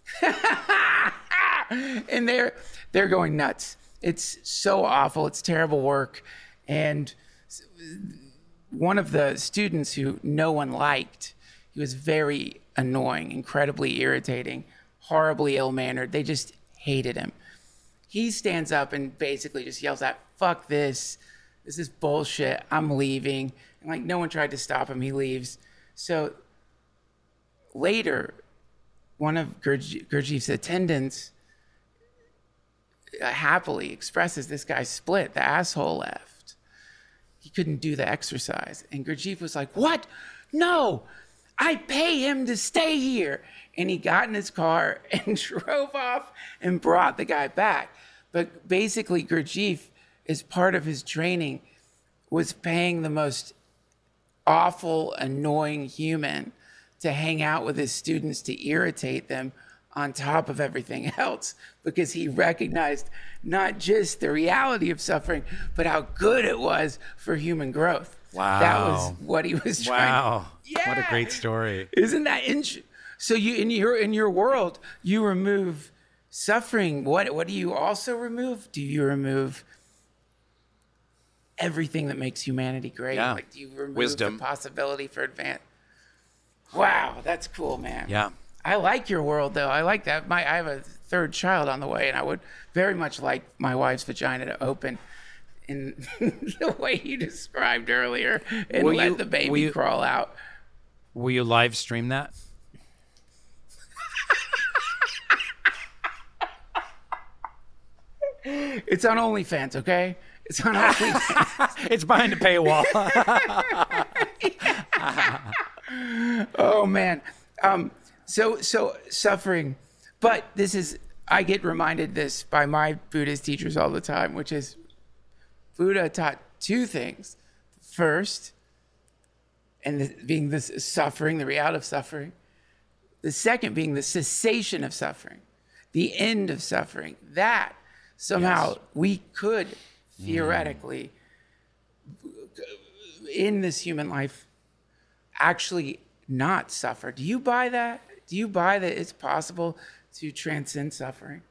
and they're they're going nuts. It's so awful. It's terrible work. And one of the students who no one liked, he was very annoying, incredibly irritating, horribly ill-mannered. They just hated him. He stands up and basically just yells out, "Fuck this. This is bullshit. I'm leaving." And like no one tried to stop him. He leaves. So later, one of Gurdj- Gurdjieff's attendants uh, happily expresses this guy's split. The asshole left. He couldn't do the exercise. And Gurdjieff was like, "What? No, I pay him to stay here." And he got in his car and drove off and brought the guy back. But basically, Gurdjieff, as part of his training, was paying the most awful, annoying human to hang out with his students to irritate them on top of everything else, because he recognized not just the reality of suffering, but how good it was for human growth. Wow. That was what he was trying. Wow. Yeah. What a great story. Isn't that interesting? So you in your in your world, you remove suffering. What what do you also remove? Do you remove everything that makes humanity great? Yeah. Like do you remove Wisdom. the possibility for advance? Wow, that's cool, man. Yeah. I like your world, though. I like that. My, I have a third child on the way, and I would very much like my wife's vagina to open in the way you described earlier and Will let you- the baby will you- crawl out. Will you live stream that? It's on OnlyFans, okay? It's on OnlyFans. It's behind a paywall. Oh, man. Um, so, so suffering. But this is, I get reminded this by my Buddhist teachers all the time, which is Buddha taught two things. First, and the, being this suffering, the reality of suffering. The second being the cessation of suffering, the end of suffering. That somehow Yes. we could theoretically, in this human life, actually not suffer. Do you buy that? Do you buy that it's possible to transcend suffering?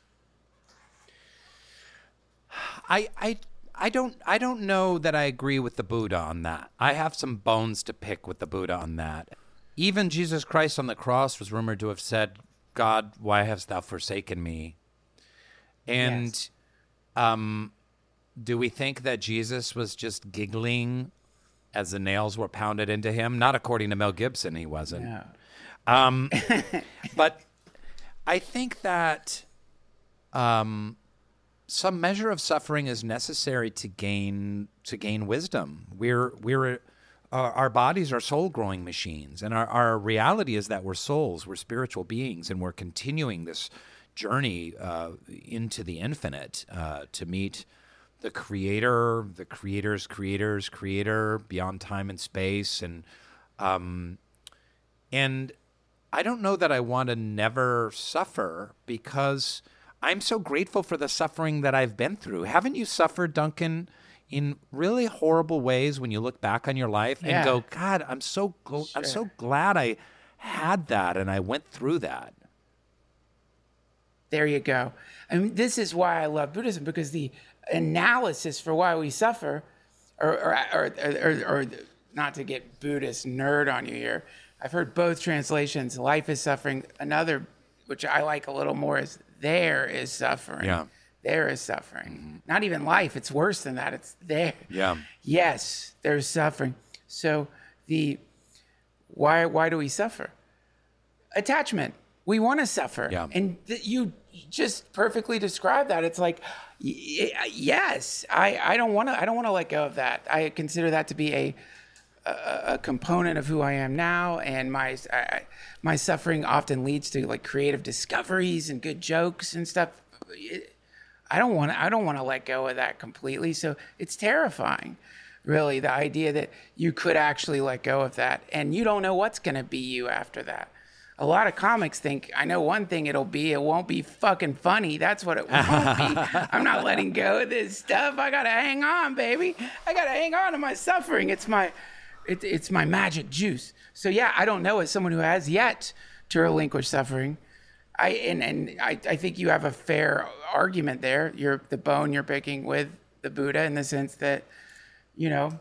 I, I, I don't I don't know that I agree with the Buddha on that. I have some bones to pick with the Buddha on that. Even Jesus Christ on the cross was rumored to have said, "God, why hast thou forsaken me?" And Yes. um, do we think that Jesus was just giggling as the nails were pounded into him? Not according to Mel Gibson, he wasn't. No. Um, but I think that um, some measure of suffering is necessary to gain to gain wisdom. We're we're uh, our bodies are soul growing machines, and our, our reality is that we're souls, we're spiritual beings, and we're continuing this journey uh, into the infinite uh, to meet the Creator, the Creator's Creator's Creator, beyond time and space, and um, and I don't know that I want to never suffer, because I'm so grateful for the suffering that I've been through. Haven't you suffered, Duncan, in really horrible ways when you look back on your life Yeah. and go, God, I'm so gl- I'm so glad I had that and I went through that. There you go. I mean, this is why I love Buddhism, because the analysis for why we suffer, or or or, or, or not to get Buddhist nerd on you here, I've heard both translations. Life is suffering. Another, which I like a little more, is there is suffering. Yeah. There is suffering. Mm-hmm. Not even life. It's worse than that. It's there. Yeah. Yes, there's suffering. So the why why do we suffer? Attachment. We want to suffer. Yeah. And th- you just perfectly described that. It's like, y- yes, I, I don't want to I don't want to let go of that. I consider that to be a a, a component of who I am now, and my I, my suffering often leads to like creative discoveries and good jokes and stuff. It, I don't want to I don't want to let go of that completely. So it's terrifying, really, the idea that you could actually let go of that, and you don't know what's going to be you after that. A lot of comics think, I know one thing it'll be, it won't be fucking funny. That's what it won't be. I'm not letting go of this stuff. I gotta hang on, baby. I gotta hang on to my suffering. It's my, it, it's my magic juice. So yeah, I don't know, as someone who has yet to relinquish suffering, I and, and I, I think you have a fair argument there. You're the bone you're picking with the Buddha, in the sense that, you know,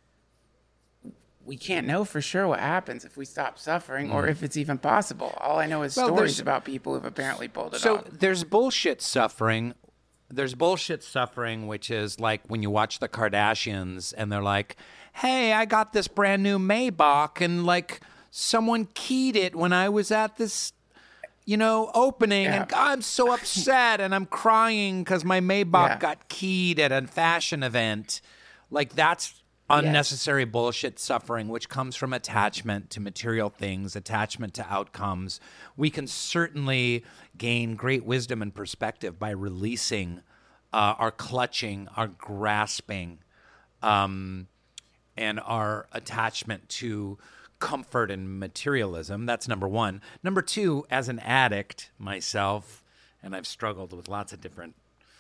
we can't know for sure what happens if we stop suffering, or if it's even possible. All I know is Well, stories there's- about people who've apparently pulled it So off. there's bullshit suffering. There's bullshit suffering, which is like when you watch the Kardashians and they're like, hey, I got this brand new Maybach and like someone keyed it when I was at this, you know, opening, Yeah. and I'm so upset and I'm crying because my Maybach Yeah. got keyed at a fashion event. Like that's unnecessary bullshit suffering, which comes from attachment to material things, attachment to outcomes. We can certainly gain great wisdom and perspective by releasing uh, our clutching, our grasping, um, and our attachment to comfort and materialism. That's number one. Number two, as an addict myself, and I've struggled with lots of different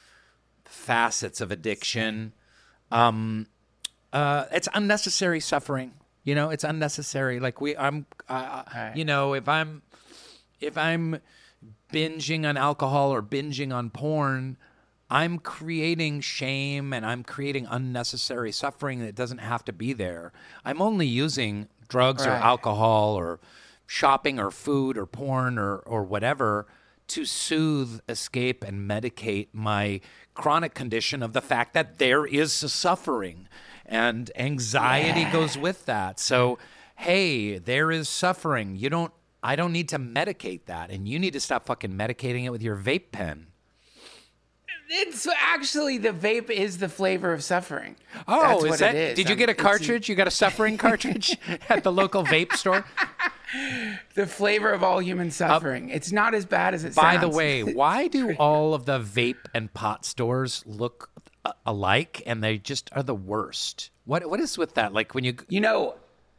facets of addiction, um, Uh, it's unnecessary suffering. You know, it's unnecessary. Like we, I'm, uh, Right. you know, if I'm, if I'm binging on alcohol or binging on porn, I'm creating shame and I'm creating unnecessary suffering that doesn't have to be there. I'm only using drugs or Right. alcohol or shopping or food or porn or, or whatever to soothe, escape, and medicate my chronic condition of the fact that there is a suffering. And anxiety Yeah. goes with that. So, hey, there is suffering. You don't, I don't need to medicate that. And you need to stop fucking medicating it with your vape pen. It's actually, the vape is the flavor of suffering. Oh, That's is what that, it is. did you I'm- get a it's cartridge? You got a suffering cartridge at the local vape store? The flavor of all human suffering. it's not as bad as it By sounds. the way, why do all of the vape and pot stores look a- alike and they just are the worst? What What is with that? Like when you, You know,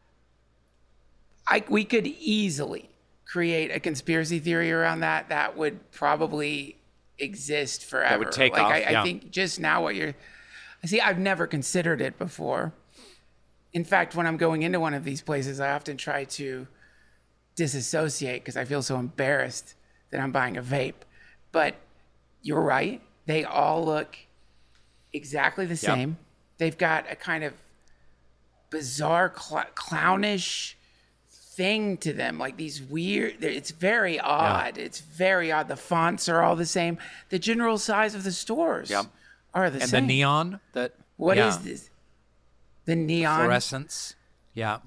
I we could easily create a conspiracy theory around that that would probably exist forever. would take like off, I, I yeah. think just now what you're see, I've never considered it before. In fact, when I'm going into one of these places, I often try to disassociate because I feel so embarrassed that I'm buying a vape. But you're right. They all look exactly the same. They've got a kind of bizarre, cl- clownish thing to them, like these weird. It's very odd. It's very odd. The fonts are all the same. The general size of the stores Yep. are the and same. the neon that, What is yeah, this? The neon. fluorescence. Yeah.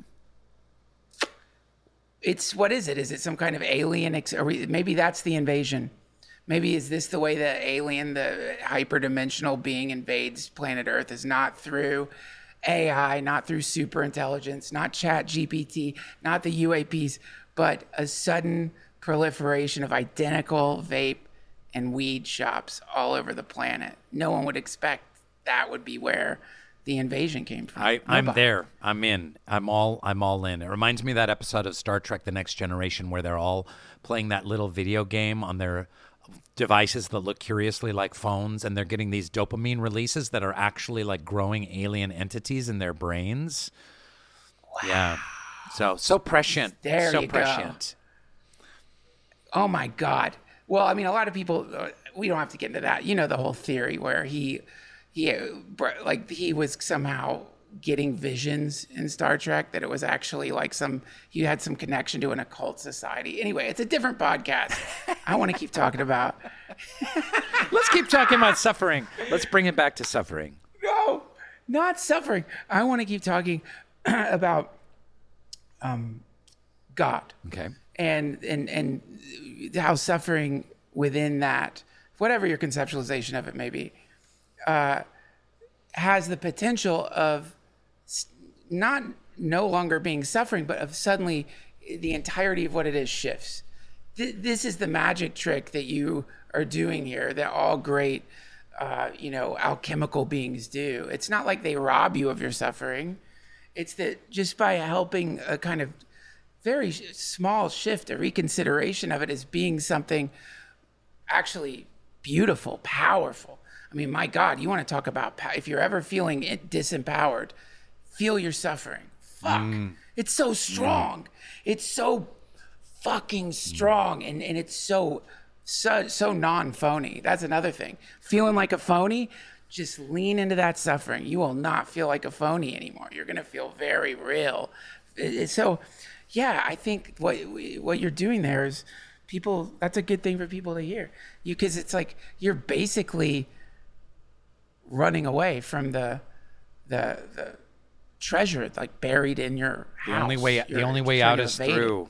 It's what is it? Is it some kind of alien? Ex- are we, maybe that's the invasion. Maybe is this the way the alien, the hyperdimensional being invades planet Earth? Is not through A I, not through super intelligence, not Chat G P T, not the U A Ps, but a sudden proliferation of identical vape and weed shops all over the planet. No one would expect that would be where the invasion came from. I, I'm Nobody. there. I'm in. I'm all I'm all in. It reminds me of that episode of Star Trek The Next Generation where they're all playing that little video game on their devices that look curiously like phones, and they're getting these dopamine releases that are actually like growing alien entities in their brains. Wow. Yeah. So, so prescient. There so you prescient. Go. Oh my God. Well, I mean, a lot of people, uh, we don't have to get into that. You know, the whole theory where he, he, like he was somehow getting visions in Star Trek, that it was actually like some, he had some connection to an occult society. Anyway, it's a different podcast. I want to keep talking about. Let's keep talking about suffering. Let's bring it back to suffering. No, not suffering. I want to keep talking about um, God. Okay. And, and, and how suffering within that, whatever your conceptualization of it may be, uh, has the potential of not no longer being suffering, but of suddenly the entirety of what it is shifts. Th- this is the magic trick that you are doing here, that all great, uh, you know, alchemical beings do. It's not like they rob you of your suffering. It's that just by helping a kind of very small shift, a reconsideration of it as being something actually beautiful, powerful. I mean, my God, you want to talk about, if you're ever feeling it disempowered, feel your suffering. Fuck. Mm. It's so strong. Mm. It's so fucking strong. And, and it's so, so, so non-phony. That's another thing. Feeling like a phony, just lean into that suffering. You will not feel like a phony anymore. You're going to feel very real. So, yeah, I think what what you're doing there is people, that's a good thing for people to hear. You, because it's like you're basically running away from the the the treasure like buried in your house. The only way You're the only way out is through.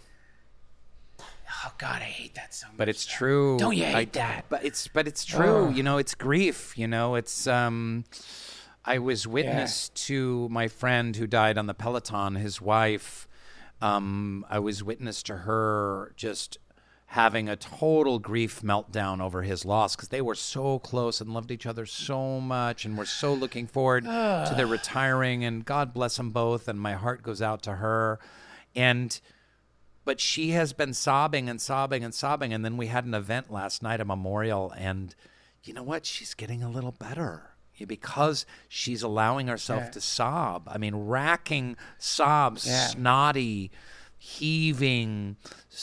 It. Oh God, I hate that so much. But it's true. Don't you hate I, that? But it's but it's true. Oh. You know, it's grief. You know, it's um. I was witness yeah. to my friend who died on the Peloton. His wife. Um, I was witness to her just having a total grief meltdown over his loss, because they were so close and loved each other so much and were so looking forward to their retiring, and God bless them both, and my heart goes out to her. And but she has been sobbing and sobbing and sobbing, and then we had an event last night, a memorial, and you know what? She's getting a little better. Because she's allowing herself yeah. to sob. I mean, racking sobs, yeah. snotty, heaving,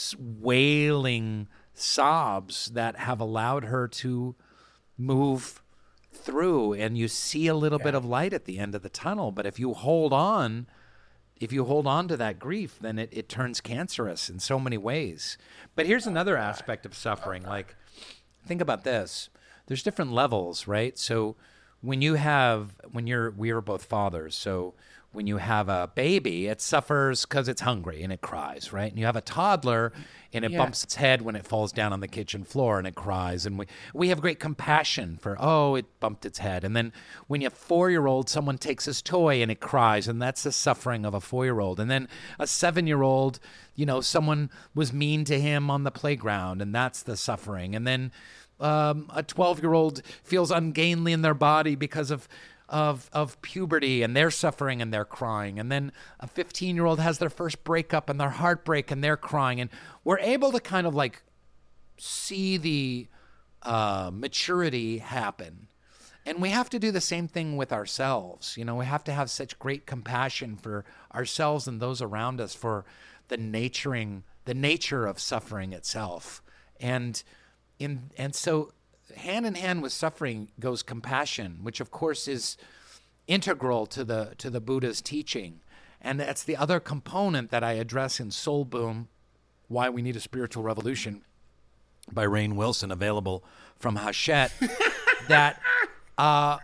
wailing sobs that have allowed her to move through. And you see a little yeah. bit of light at the end of the tunnel. But if you hold on, if you hold on to that grief, then it, it turns cancerous in so many ways. But here's another aspect of suffering. Like, think about this. There's different levels, right? So when you have, when you're, we are both fathers, so when you have a baby, it suffers because it's hungry and it cries, right? And you have a toddler and it yeah. bumps its head when it falls down on the kitchen floor and it cries. And we, we have great compassion for, oh, it bumped its head. And then when you have a four-year-old, someone takes his toy and it cries, and that's the suffering of a four-year-old. And then a seven-year-old, you know, someone was mean to him on the playground, and that's the suffering. And then Um, a twelve-year-old feels ungainly in their body because of, of of puberty, and they're suffering and they're crying. And then a fifteen-year-old has their first breakup and their heartbreak and they're crying. And we're able to kind of like see the uh, maturity happen. And we have to do the same thing with ourselves. You know, we have to have such great compassion for ourselves and those around us, for the naturing, the nature of suffering itself. And In, and so hand in hand with suffering goes compassion, which of course is integral to the to the Buddha's teaching. And that's the other component that I address in Soul Boom, Why We Need a Spiritual Revolution, by Rainn Wilson, available from Hachette, that uh,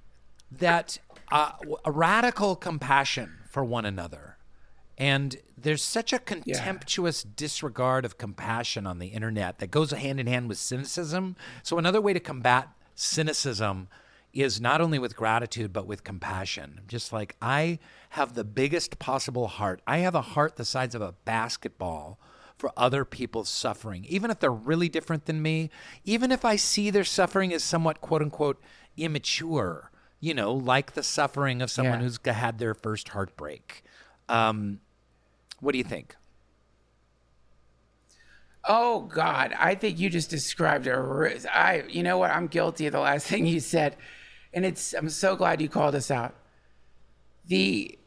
that uh, a radical compassion for one another. And there's such a contemptuous yeah. disregard of compassion on the internet that goes hand in hand with cynicism. So another way to combat cynicism is not only with gratitude, but with compassion. Just like, I have the biggest possible heart. I have a heart the size of a basketball for other people's suffering, even if they're really different than me, even if I see their suffering as somewhat, quote unquote, immature, you know, like the suffering of someone yeah. who's had their first heartbreak. Um, What do you think? Oh God, I think you just described a. ri- I, you know what? I'm guilty of the last thing you said, and it's. I'm so glad you called us out. The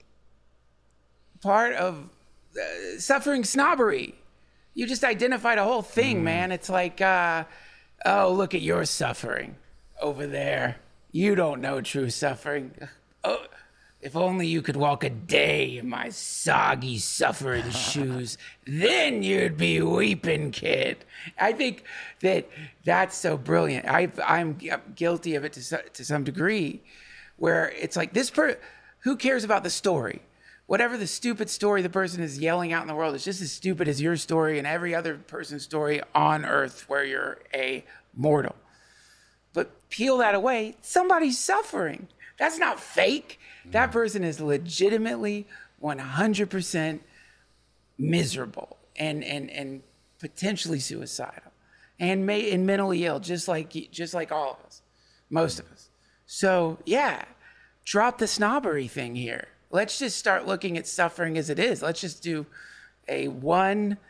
part of uh, suffering snobbery. You just identified a whole thing, man. It's like, uh, oh, look at your suffering over there. You don't know true suffering. Oh, if only you could walk a day in my soggy suffering shoes, then you'd be weeping, kid. I think that that's so brilliant. I've, I'm guilty of it to, so- to some degree, where it's like this per, who cares about the story? Whatever the stupid story the person is yelling out in the world is just as stupid as your story and every other person's story on earth where you're a mortal. But peel that away, somebody's suffering. That's not fake. That person is legitimately one hundred percent miserable and, and, and potentially suicidal and may, and mentally ill, just like, just like all of us, most of us. So yeah, drop the snobbery thing here. Let's just start looking at suffering as it is. Let's just do a one,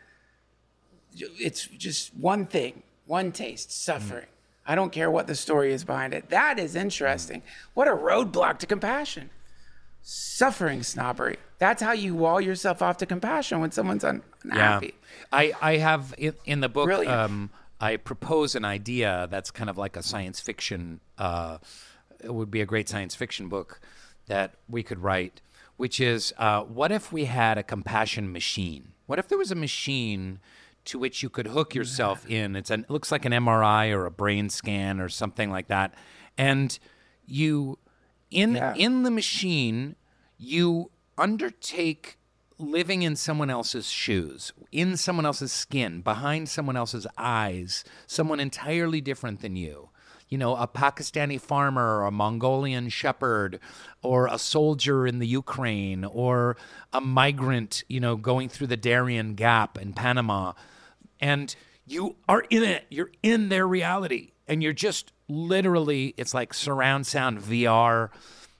it's just one thing, one taste, suffering. Mm. I don't care what the story is behind it. That is interesting. Mm. What a roadblock to compassion. Suffering snobbery. That's how you wall yourself off to compassion when someone's un- unhappy. Yeah. I, I have, in, in the book, um, I propose an idea that's kind of like a science fiction, uh, it would be a great science fiction book that we could write, which is, uh, what if we had a compassion machine? What if there was a machine to which you could hook yourself in? It's an, it looks like an M R I or a brain scan or something like that. And you, in yeah. in the machine, you undertake living in someone else's shoes, in someone else's skin, behind someone else's eyes, someone entirely different than you. You know, a Pakistani farmer or a Mongolian shepherd or a soldier in the Ukraine or a migrant, you know, going through the Darien Gap in Panama. And you are in it. You're in their reality. And you're just literally, it's like surround sound V R,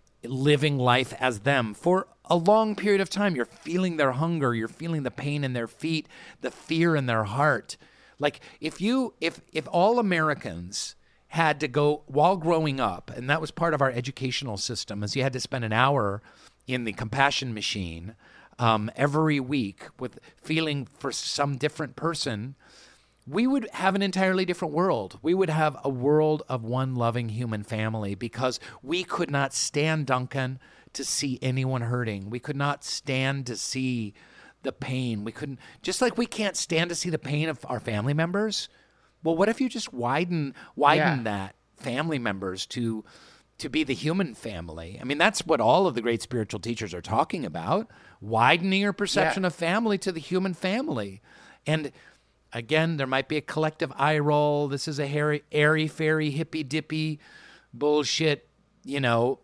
living life as them for a long period of time. You're feeling their hunger. You're feeling the pain in their feet, the fear in their heart. Like if you, if if all Americans had to go while growing up, and that was part of our educational system, is you had to spend an hour in the compassion machine um, every week with feeling for some different person, we would have an entirely different world. We would have a world of one loving human family because we could not stand, Duncan, to see anyone hurting. We could not stand to see the pain. We couldn't, just like we can't stand to see the pain of our family members. Well, what if you just widen widen yeah. that family members to to be the human family? I mean, that's what all of the great spiritual teachers are talking about, widening your perception yeah. of family to the human family. And again, there might be a collective eye roll. This is a hairy, airy, fairy, hippy-dippy bullshit, you know,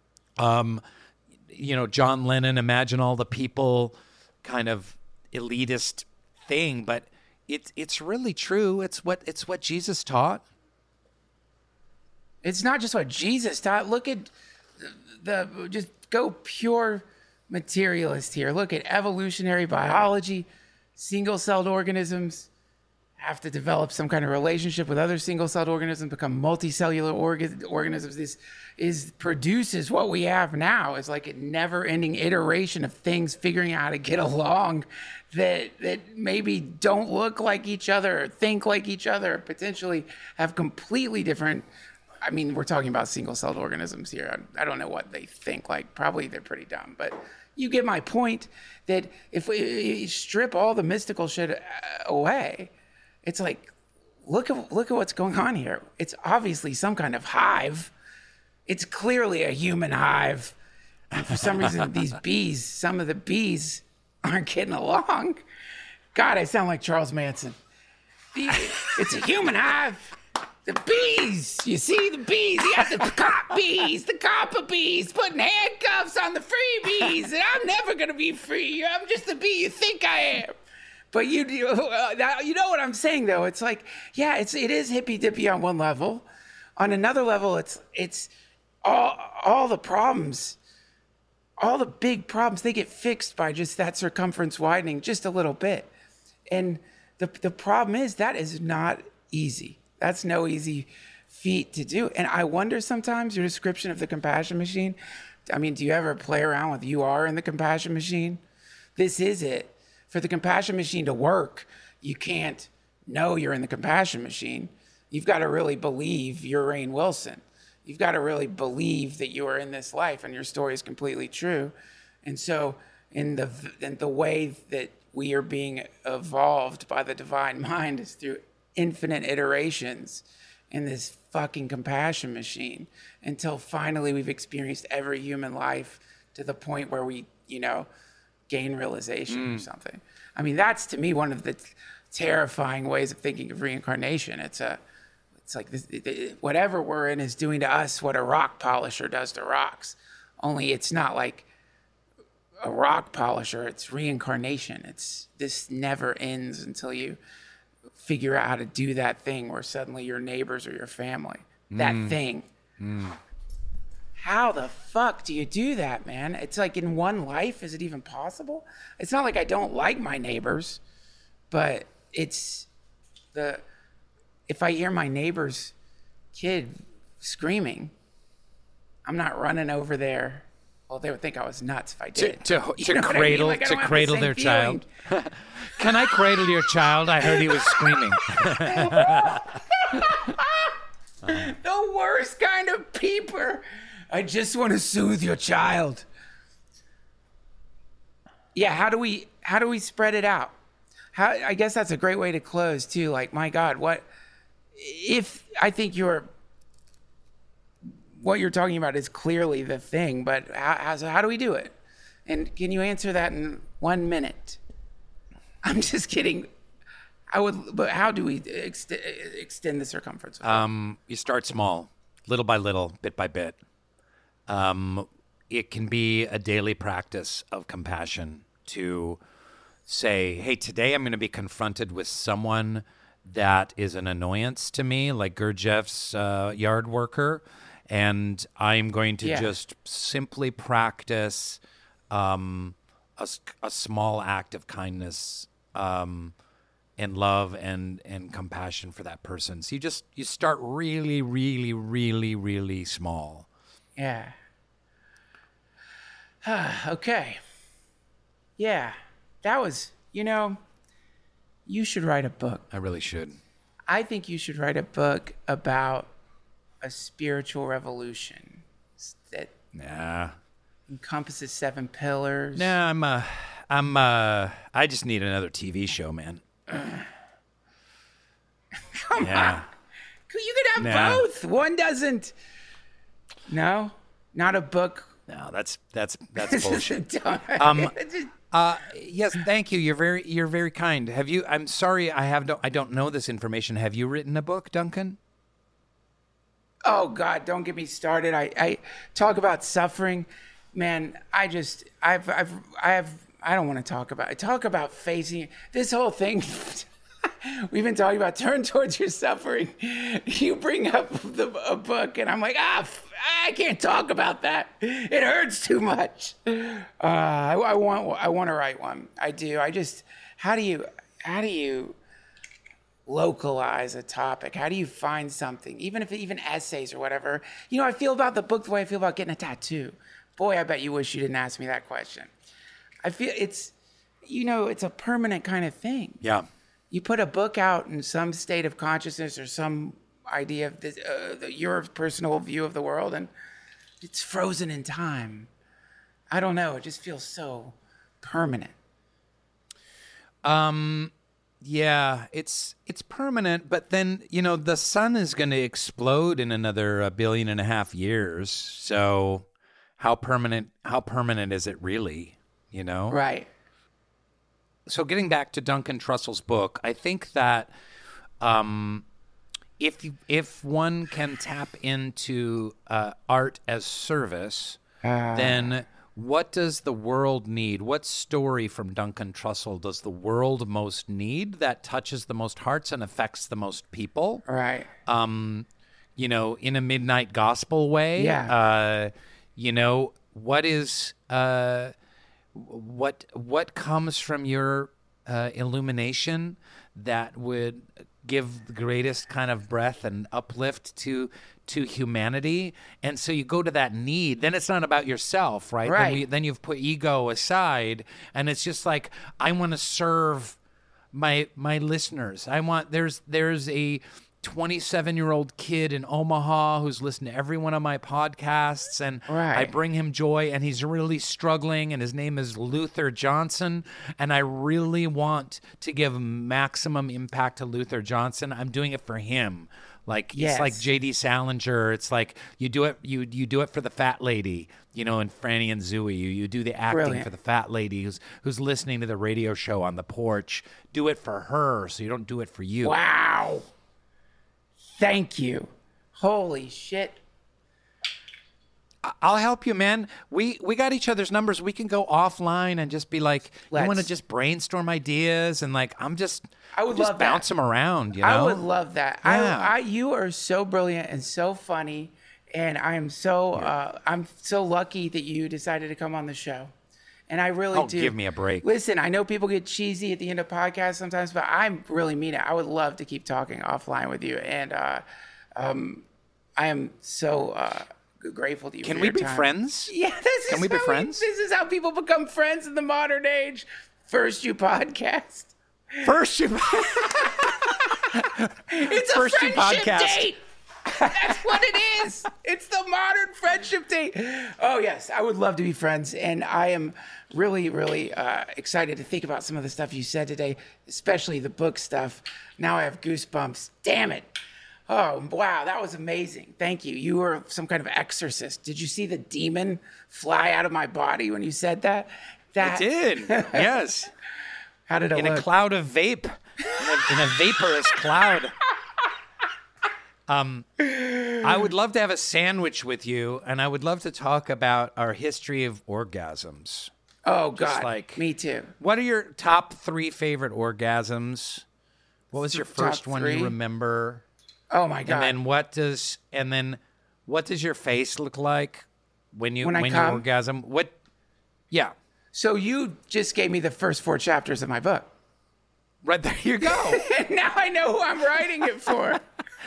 um, you know, John Lennon, imagine all the people kind of elitist thing, but It's it's really true. It's what it's what Jesus taught. It's not just what Jesus taught. Look at the, the just go pure materialist here. Look at evolutionary biology. Single-celled organisms have to develop some kind of relationship with other single-celled organisms, become multicellular orga- organisms. This is produces what we have now. It's like a never-ending iteration of things figuring out how to get along that that maybe don't look like each other or think like each other, or potentially have completely different. I mean, we're talking about single-celled organisms here. I, I don't know what they think like. Probably they're pretty dumb, but you get my point that if we strip all the mystical shit away, it's like, look at look at what's going on here. It's obviously some kind of hive. It's clearly a human hive. And for some reason, these bees, some of the bees aren't getting along. God, I sound like Charles Manson. The, it's a human hive. The bees, you see the bees, you got the cop bees, the copper bees putting handcuffs on the free bees, and I'm never going to be free. I'm just the bee you think I am. But you, you, uh, you know what I'm saying, though. It's like, yeah, it's it is hippy dippy on one level. On another level, it's it's all all the problems, all the big problems, they get fixed by just that circumference widening just a little bit. And the the problem is that is not easy. That's no easy feat to do. And I wonder sometimes your description of the compassion machine. I mean, do you ever play around with you are in the compassion machine? This is it. For the compassion machine to work, you can't know you're in the compassion machine. You've got to really believe you're Rainn Wilson. You've got to really believe that you are in this life and your story is completely true. And so in the in the way that we are being evolved by the divine mind is through infinite iterations in this fucking compassion machine until finally we've experienced every human life to the point where we, you know, gain realization mm. or something. I mean, that's to me one of the t- terrifying ways of thinking of reincarnation. It's a, it's like this, it, it, whatever we're in is doing to us what a rock polisher does to rocks. Only it's not like a rock polisher. It's reincarnation. It's this never ends until you figure out how to do that thing where suddenly your neighbors or your family, that mm. thing. Mm. How the fuck do you do that, man? It's like in one life, is it even possible? It's not like I don't like my neighbors, but it's the, if I hear my neighbor's kid screaming, I'm not running over there. Well, they would think I was nuts if I did. To, to, to cradle, I mean? like, to cradle the their feeling. child. Can I cradle your child? I heard he was screaming. The worst kind of peeper. I just want to soothe your child. Yeah, how do we how do we spread it out? How I guess that's a great way to close too. Like, my God, what if I think you're what you're talking about is clearly the thing, but how how, so how do we do it? And can you answer that in one minute? I'm just kidding. I would, but how do we ext- extend the circumference? Um, you start small, little by little, bit by bit. Um, it can be a daily practice of compassion to say, hey, today I'm going to be confronted with someone that is an annoyance to me, like Gurdjieff's uh, yard worker, and I'm going to yeah. just simply practice um, a, a small act of kindness um, and love and, and compassion for that person. So you just, you start really, really, really, really small. Yeah. Okay. Yeah. That was, you know, you should write a book. I really should. I think you should write a book about a spiritual revolution that nah. encompasses seven pillars. Nah, I'm, uh, I'm, uh, I just need another T V show, man. Come yeah. on. You could have nah. both. One doesn't. No, not a book. No, that's that's that's bullshit. um, uh, yes, thank you. You're very you're very kind. Have you? I'm sorry, I have no, I don't know this information. Have you written a book, Duncan? Oh God, don't get me started. I, I talk about suffering, man. I just I've I've I have I don't want to talk about. I talk about facing this whole thing. We've been talking about turn towards your suffering. You bring up the, a book, and I'm like, ah, f- I can't talk about that. It hurts too much. Uh, I, I want, I want to write one. I do. I just, how do you, how do you localize a topic? How do you find something, even if even essays or whatever? You know, I feel about the book the way I feel about getting a tattoo. Boy, I bet you wish you didn't ask me that question. I feel it's, you know, it's a permanent kind of thing. Yeah. You put a book out in some state of consciousness or some idea of this, uh, the, your personal view of the world, and it's frozen in time. I don't know. It just feels so permanent. Um, yeah, it's it's permanent, but then, you know, the sun is going to explode in another a billion and a half years. So how permanent? How permanent is it really? You know, right. So getting back to Duncan Trussell's book, I think that um, if if one can tap into uh, art as service, uh. then what does the world need? What story from Duncan Trussell does the world most need that touches the most hearts and affects the most people? Right. Um, you know, in a midnight gospel way. Yeah. Uh, you know, what is... Uh, What what comes from your uh, illumination that would give the greatest kind of breath and uplift to to humanity. And so you go to that need. Then it's not about yourself, right? Right. Then, we, then you've put ego aside, and it's just like, I want to serve my my listeners. I want there's there's a twenty-seven year old kid in Omaha who's listened to every one of my podcasts, and Right. I bring him joy, and he's really struggling, and his name is Luther Johnson, and I really want to give maximum impact to Luther Johnson. I'm doing it for him. Like Yes. it's like J D Salinger. It's like you do it you you do it for the fat lady, you know, in Franny and Zooey. You you do the acting Brilliant. for the fat lady who's who's listening to the radio show on the porch. Do it for her, so you don't do it for you. Wow. Thank you. Holy shit. I'll help you, man. We we got each other's numbers. We can go offline and just be like, you want to Let's. just brainstorm ideas, and like I'm just I would just love that. bounce them around. You know, I would love that. Yeah. I, I, you are so brilliant and so funny, and I am so, uh, I'm so lucky that you decided to come on the show. And I really Oh, do. give me a break. Listen, I know people get cheesy at the end of podcasts sometimes, but I really mean it. I would love to keep talking offline with you, and uh, um, I am so uh, grateful to you. Can for we your be time. friends? Yeah, this is Can we be how friends? This is how people become friends in the modern age. First, you podcast. First, you It's First a you friendship podcast. date. That's what it is. It's the modern friendship date. Oh, yes. I would love to be friends. And I am really, really uh, excited to think about some of the stuff you said today, especially the book stuff. Now I have goosebumps. Damn it. Oh, wow. That was amazing. Thank you. You were some kind of exorcist. Did you see the demon fly out of my body when you said that? That I did. Yes. How did it In look? a cloud of vape. In a, in a vaporous cloud. Um, I would love to have a sandwich with you, and I would love to talk about our history of orgasms. Oh, God. like- Me too. What are your top three favorite orgasms? What was your Top first one three? you remember? Oh, my God. And then what does and then what does your face look like when you When I when you come? orgasm? What? Yeah, So you just gave me the first four chapters of my book. right there you go. Now I know who I'm writing it for.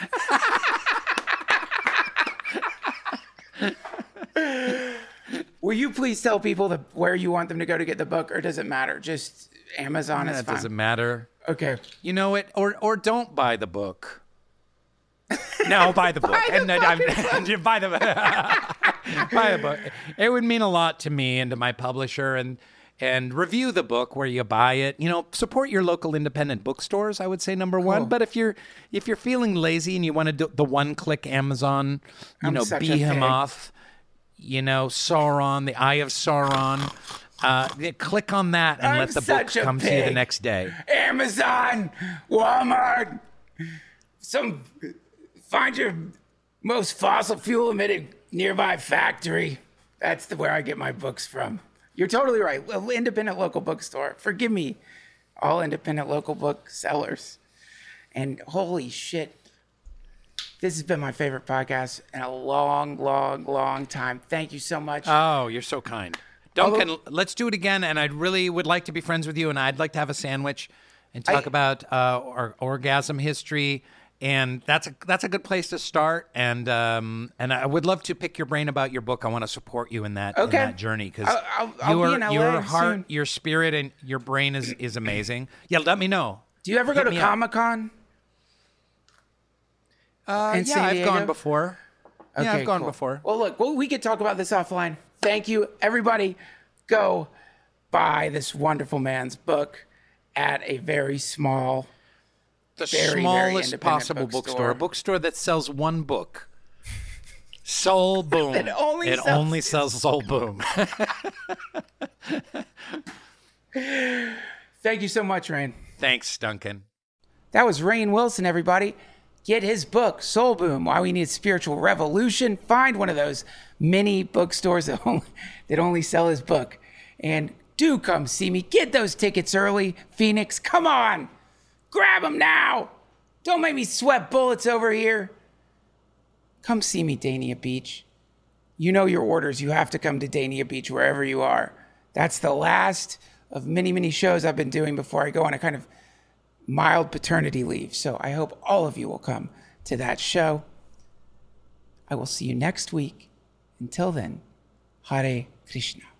Will you please tell people the, where you want them to go to get the book, or does it matter? Just Amazon is That fine. doesn't matter. Okay. You know it, or or don't buy the book. No, buy the book. Buy the And then I'm- you buy the buy the book. It would mean a lot to me and to my publisher, and and review the book where you buy it. You know, support your local independent bookstores. I would say number one. Cool. But if you're if you're feeling lazy and you want to do the one click Amazon, you I'm know, such a pig. Behemoth, you know, Sauron, the Eye of Sauron. Uh, yeah, click on that and I'm let the book such a come to you the pig. next day. Amazon, Walmart, some find your most fossil fuel emitting nearby factory. That's the where I get my books from. You're totally right. Well, independent local bookstore. Forgive me, all independent local book sellers. And holy shit, this has been my favorite podcast in a long, long, long time. Thank you so much. Oh, you're so kind. Duncan, let's do it again. And I really would like to be friends with you. And I'd like to have a sandwich and talk I- about uh, our orgasm history. And that's a that's a good place to start. And um, and I would love to pick your brain about your book. I want to support you in that in Okay. that journey because I'll- I'll- I'll your be in L A your heart, soon. your spirit, and your brain is is amazing. Yeah, let me know. Do you ever go hit to me up. Comic Con? Uh, in yeah, San I've Diego? gone before. yeah, Okay, I've gone cool. before. Well, look, well, we could talk about this offline. Thank you, everybody. Go buy this wonderful man's book at a very small. The very, very smallest independent possible bookstore. bookstore. A bookstore that sells one book. Soul Boom. It only it sells- only sells Soul Boom. Thank you so much, Rain. Thanks, Duncan. That was Rain Wilson, everybody. Get his book, Soul Boom, Why We Need Spiritual Revolution. Find one of those mini bookstores that only, that only sell his book. And do come see me. Get those tickets early. Phoenix, come on. Grab them now. Don't make me sweat bullets over here. Come see me, Dania Beach. You know your orders. You have to come to Dania Beach wherever you are. That's the last of many, many shows I've been doing before I go on a kind of mild paternity leave. So I hope all of you will come to that show. I will see you next week. Until then, Hare Krishna.